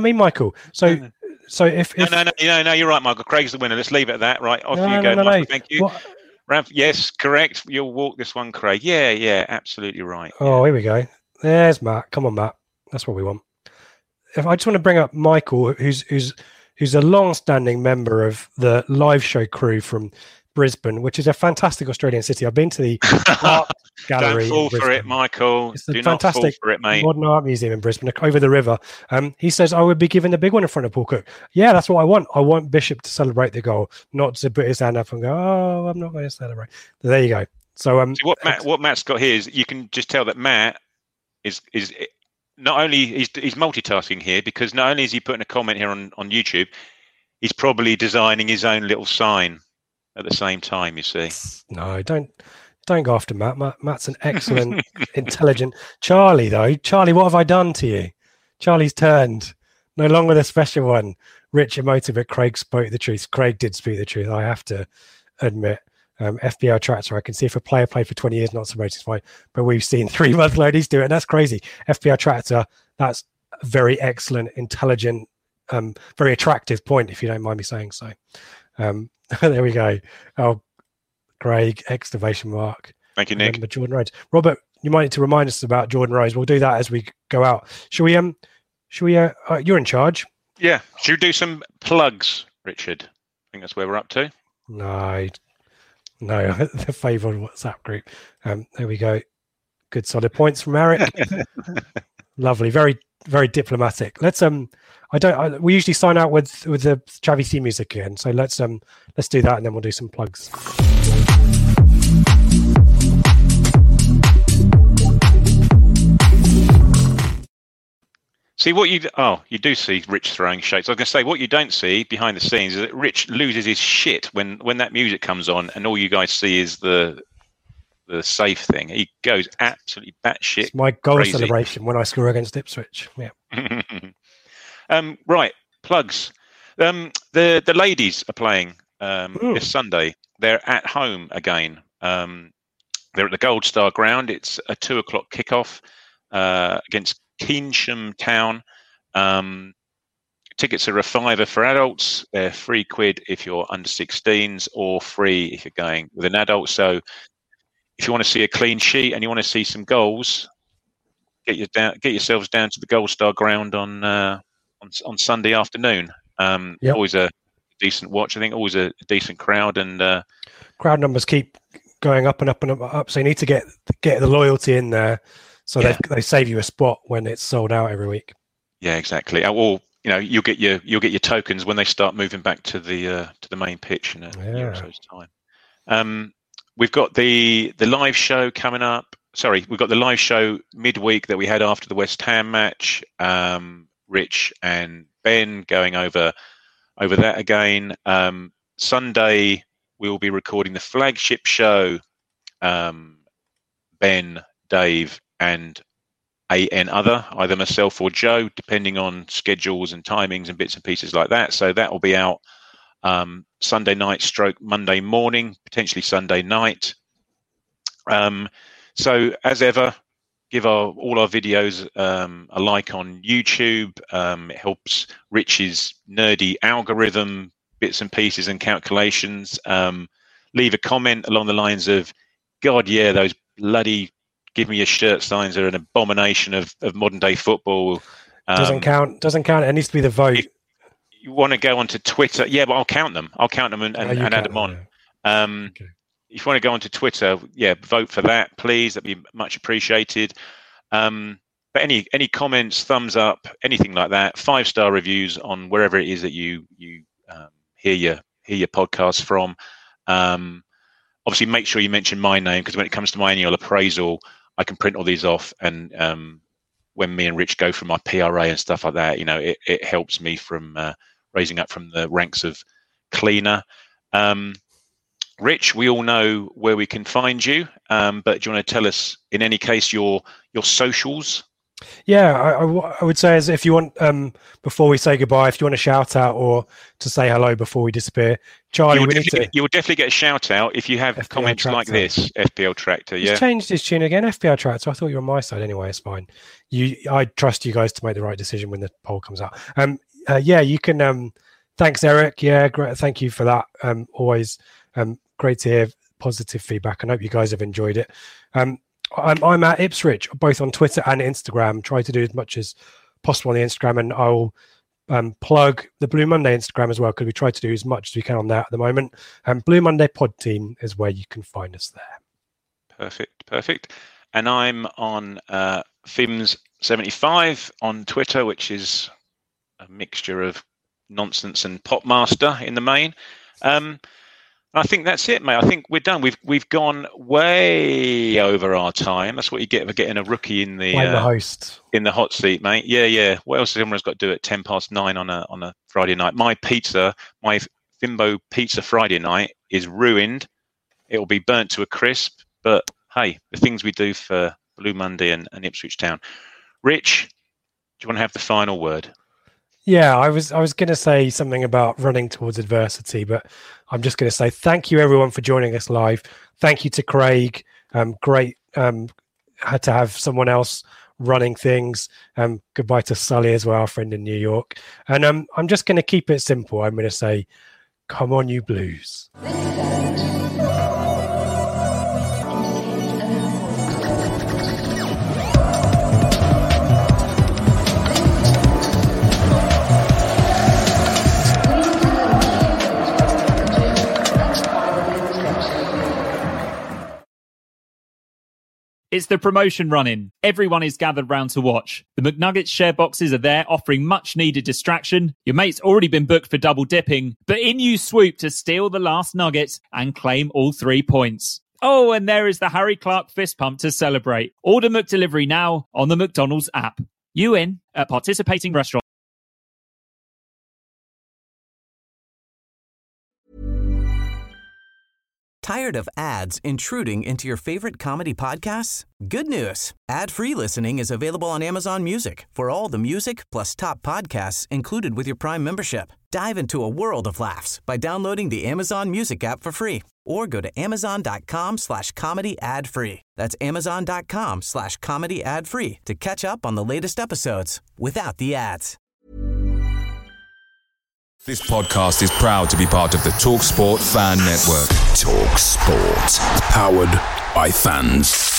So if no, you're right, Michael. Craig's the winner. Let's leave it at that. Right, off you go, Michael. Thank you. What? Yes, correct. You'll walk this one, Craig. Yeah, absolutely right. Oh, here we go. There's Matt. Come on, Matt. That's what we want. If I just want to bring up Michael, who's a long-standing member of the live show crew from Brisbane, which is a fantastic Australian city. I've been to the art gallery. Don't fall for it, Michael. It's a fantastic for it, mate. Modern art museum in Brisbane, over the river. He says I would be given the big one in front of Paul Cook. Yeah, that's what I want. I want Bishop to celebrate the goal, not to put his hand up and go, "Oh, I'm not going to celebrate." There you go. So, what Matt's got here is you can just tell that Matt is not only he's multitasking here, because not only is he putting a comment here on YouTube, he's probably designing his own little sign at the same time, you see. No, don't go after Matt. Matt's an excellent, intelligent. Charlie, though. Charlie, what have I done to you? Charlie's turned. No longer the special one. Rich, emotive, but Craig spoke the truth. Craig did speak the truth, I have to admit. FBL Tractor, I can see if a player played for 20 years, not so it's fine. But we've seen 3-month loadies do it, and that's crazy. FBL Tractor, that's a very excellent, intelligent, very attractive point, if you don't mind me saying so. There we go. Oh, Craig, exclamation mark. Thank you, Nick. Remember Jordan Rhodes. Robert, you might need to remind us about Jordan Rhodes. We'll do that as we go out. Should we you're in charge. Yeah. Should we do some plugs, Richard? I think that's where we're up to. No. No, the favoured WhatsApp group. There we go. Good solid points from Eric. Lovely, very, very diplomatic. Let's we usually sign out with the Chavi theme music again. So let's do that, and then we'll do some plugs. See what you do see Rich throwing shades. I was going to say what you don't see behind the scenes is that Rich loses his shit when that music comes on, and all you guys see is the safe thing. He goes absolutely batshit. It's my goal crazy. Celebration when I score against Ipswich. Yeah. Right, plugs. The ladies are playing this Sunday. They're at home again. They're at the Gold Star Ground. It's a 2:00 kickoff against Keynsham Town. Tickets are a £5 for adults. They're £3 if you're under 16s, or free if you're going with an adult. So if you want to see a clean sheet and you want to see some goals, get yourselves down to the Gold Star Ground on Sunday afternoon. Always a decent watch. I think always a decent crowd, and crowd numbers keep going up and up and up. So you need to get the loyalty in there. So they save you a spot when it's sold out every week. Yeah, exactly. Or you'll get your tokens when they start moving back to the main pitch in a year or so's time. We've got the live show coming up. Sorry, we've got the live show midweek that we had after the West Ham match. Rich and Ben going over that again. Sunday we will be recording the flagship show. Ben, Dave, and either myself or Joe, depending on schedules and timings and bits and pieces like that. So that will be out Sunday night / Monday morning, potentially Sunday night. So as ever, give all our videos a like on YouTube. It helps Rich's nerdy algorithm bits and pieces and calculations. Leave a comment along the lines of, God, yeah, those bloody give me your shirt signs are an abomination of modern day football. Doesn't count. It needs to be the vote. You want to go onto Twitter? Yeah, but I'll count them and add them on. Okay. If you want to go onto Twitter, vote for that, please. That'd be much appreciated. But any comments, thumbs up, anything like that, 5-star reviews on wherever it is that you hear your podcasts from. Obviously, make sure you mention my name, because when it comes to my annual appraisal, I can print all these off, and when me and Rich go for my PRA and stuff like that, it helps me from raising up from the ranks of cleaner. Rich, we all know where we can find you, but do you want to tell us, in any case, your socials? Yeah, I would say, as if you want, before we say goodbye, if you want a shout out or to say hello before we disappear, Charlie, you will definitely get a shout out if you have FPL comments Tractor. Like this. FPL Tractor, He's changed his tune again, FPL Tractor. I thought you were on my side anyway. It's fine. I trust you guys to make the right decision when the poll comes out. You can. Thanks, Eric. Yeah, great. Thank you for that. Always great to hear positive feedback. I hope you guys have enjoyed it. I'm at Ipswich, both on Twitter and Instagram. Try to do as much as possible on the Instagram, and I'll plug the Blue Monday Instagram as well, because we try to do as much as we can on that at the moment. Blue Monday Pod Team is where you can find us there. Perfect. And I'm on Fims75 on Twitter, which is a mixture of nonsense and Popmaster in the main. I think that's it, mate. I think we're done. We've gone way over our time. That's what you get for getting a rookie in the host in the hot seat, mate. Yeah. What else has everyone's got to do at 9:10 on a Friday night? My Fimbo pizza Friday night is ruined. It will be burnt to a crisp. But hey, the things we do for Blue Monday and Ipswich Town. Rich, do you want to have the final word? Yeah, I was going to say something about running towards adversity, but I'm just going to say thank you, everyone, for joining us live. Thank you to Craig. Great had to have someone else running things. Goodbye to Sully as well, our friend in New York. And I'm just going to keep it simple. I'm going to say, come on, you Blues. It's the promotion run-in. Everyone is gathered round to watch. The McNuggets share boxes are there offering much needed distraction. Your mate's already been booked for double dipping, but in you swoop to steal the last nugget and claim all 3 points. Oh, and there is the Harry Clark fist pump to celebrate. Order McDelivery now on the McDonald's app. You in at participating restaurants. Tired of ads intruding into your favorite comedy podcasts? Good news. Ad-free listening is available on Amazon Music for all the music plus top podcasts included with your Prime membership. Dive into a world of laughs by downloading the Amazon Music app for free or go to amazon.com/comedy ad-free. That's amazon.com/comedy ad-free to catch up on the latest episodes without the ads. This podcast is proud to be part of the TalkSport Fan Network. TalkSport. Powered by fans.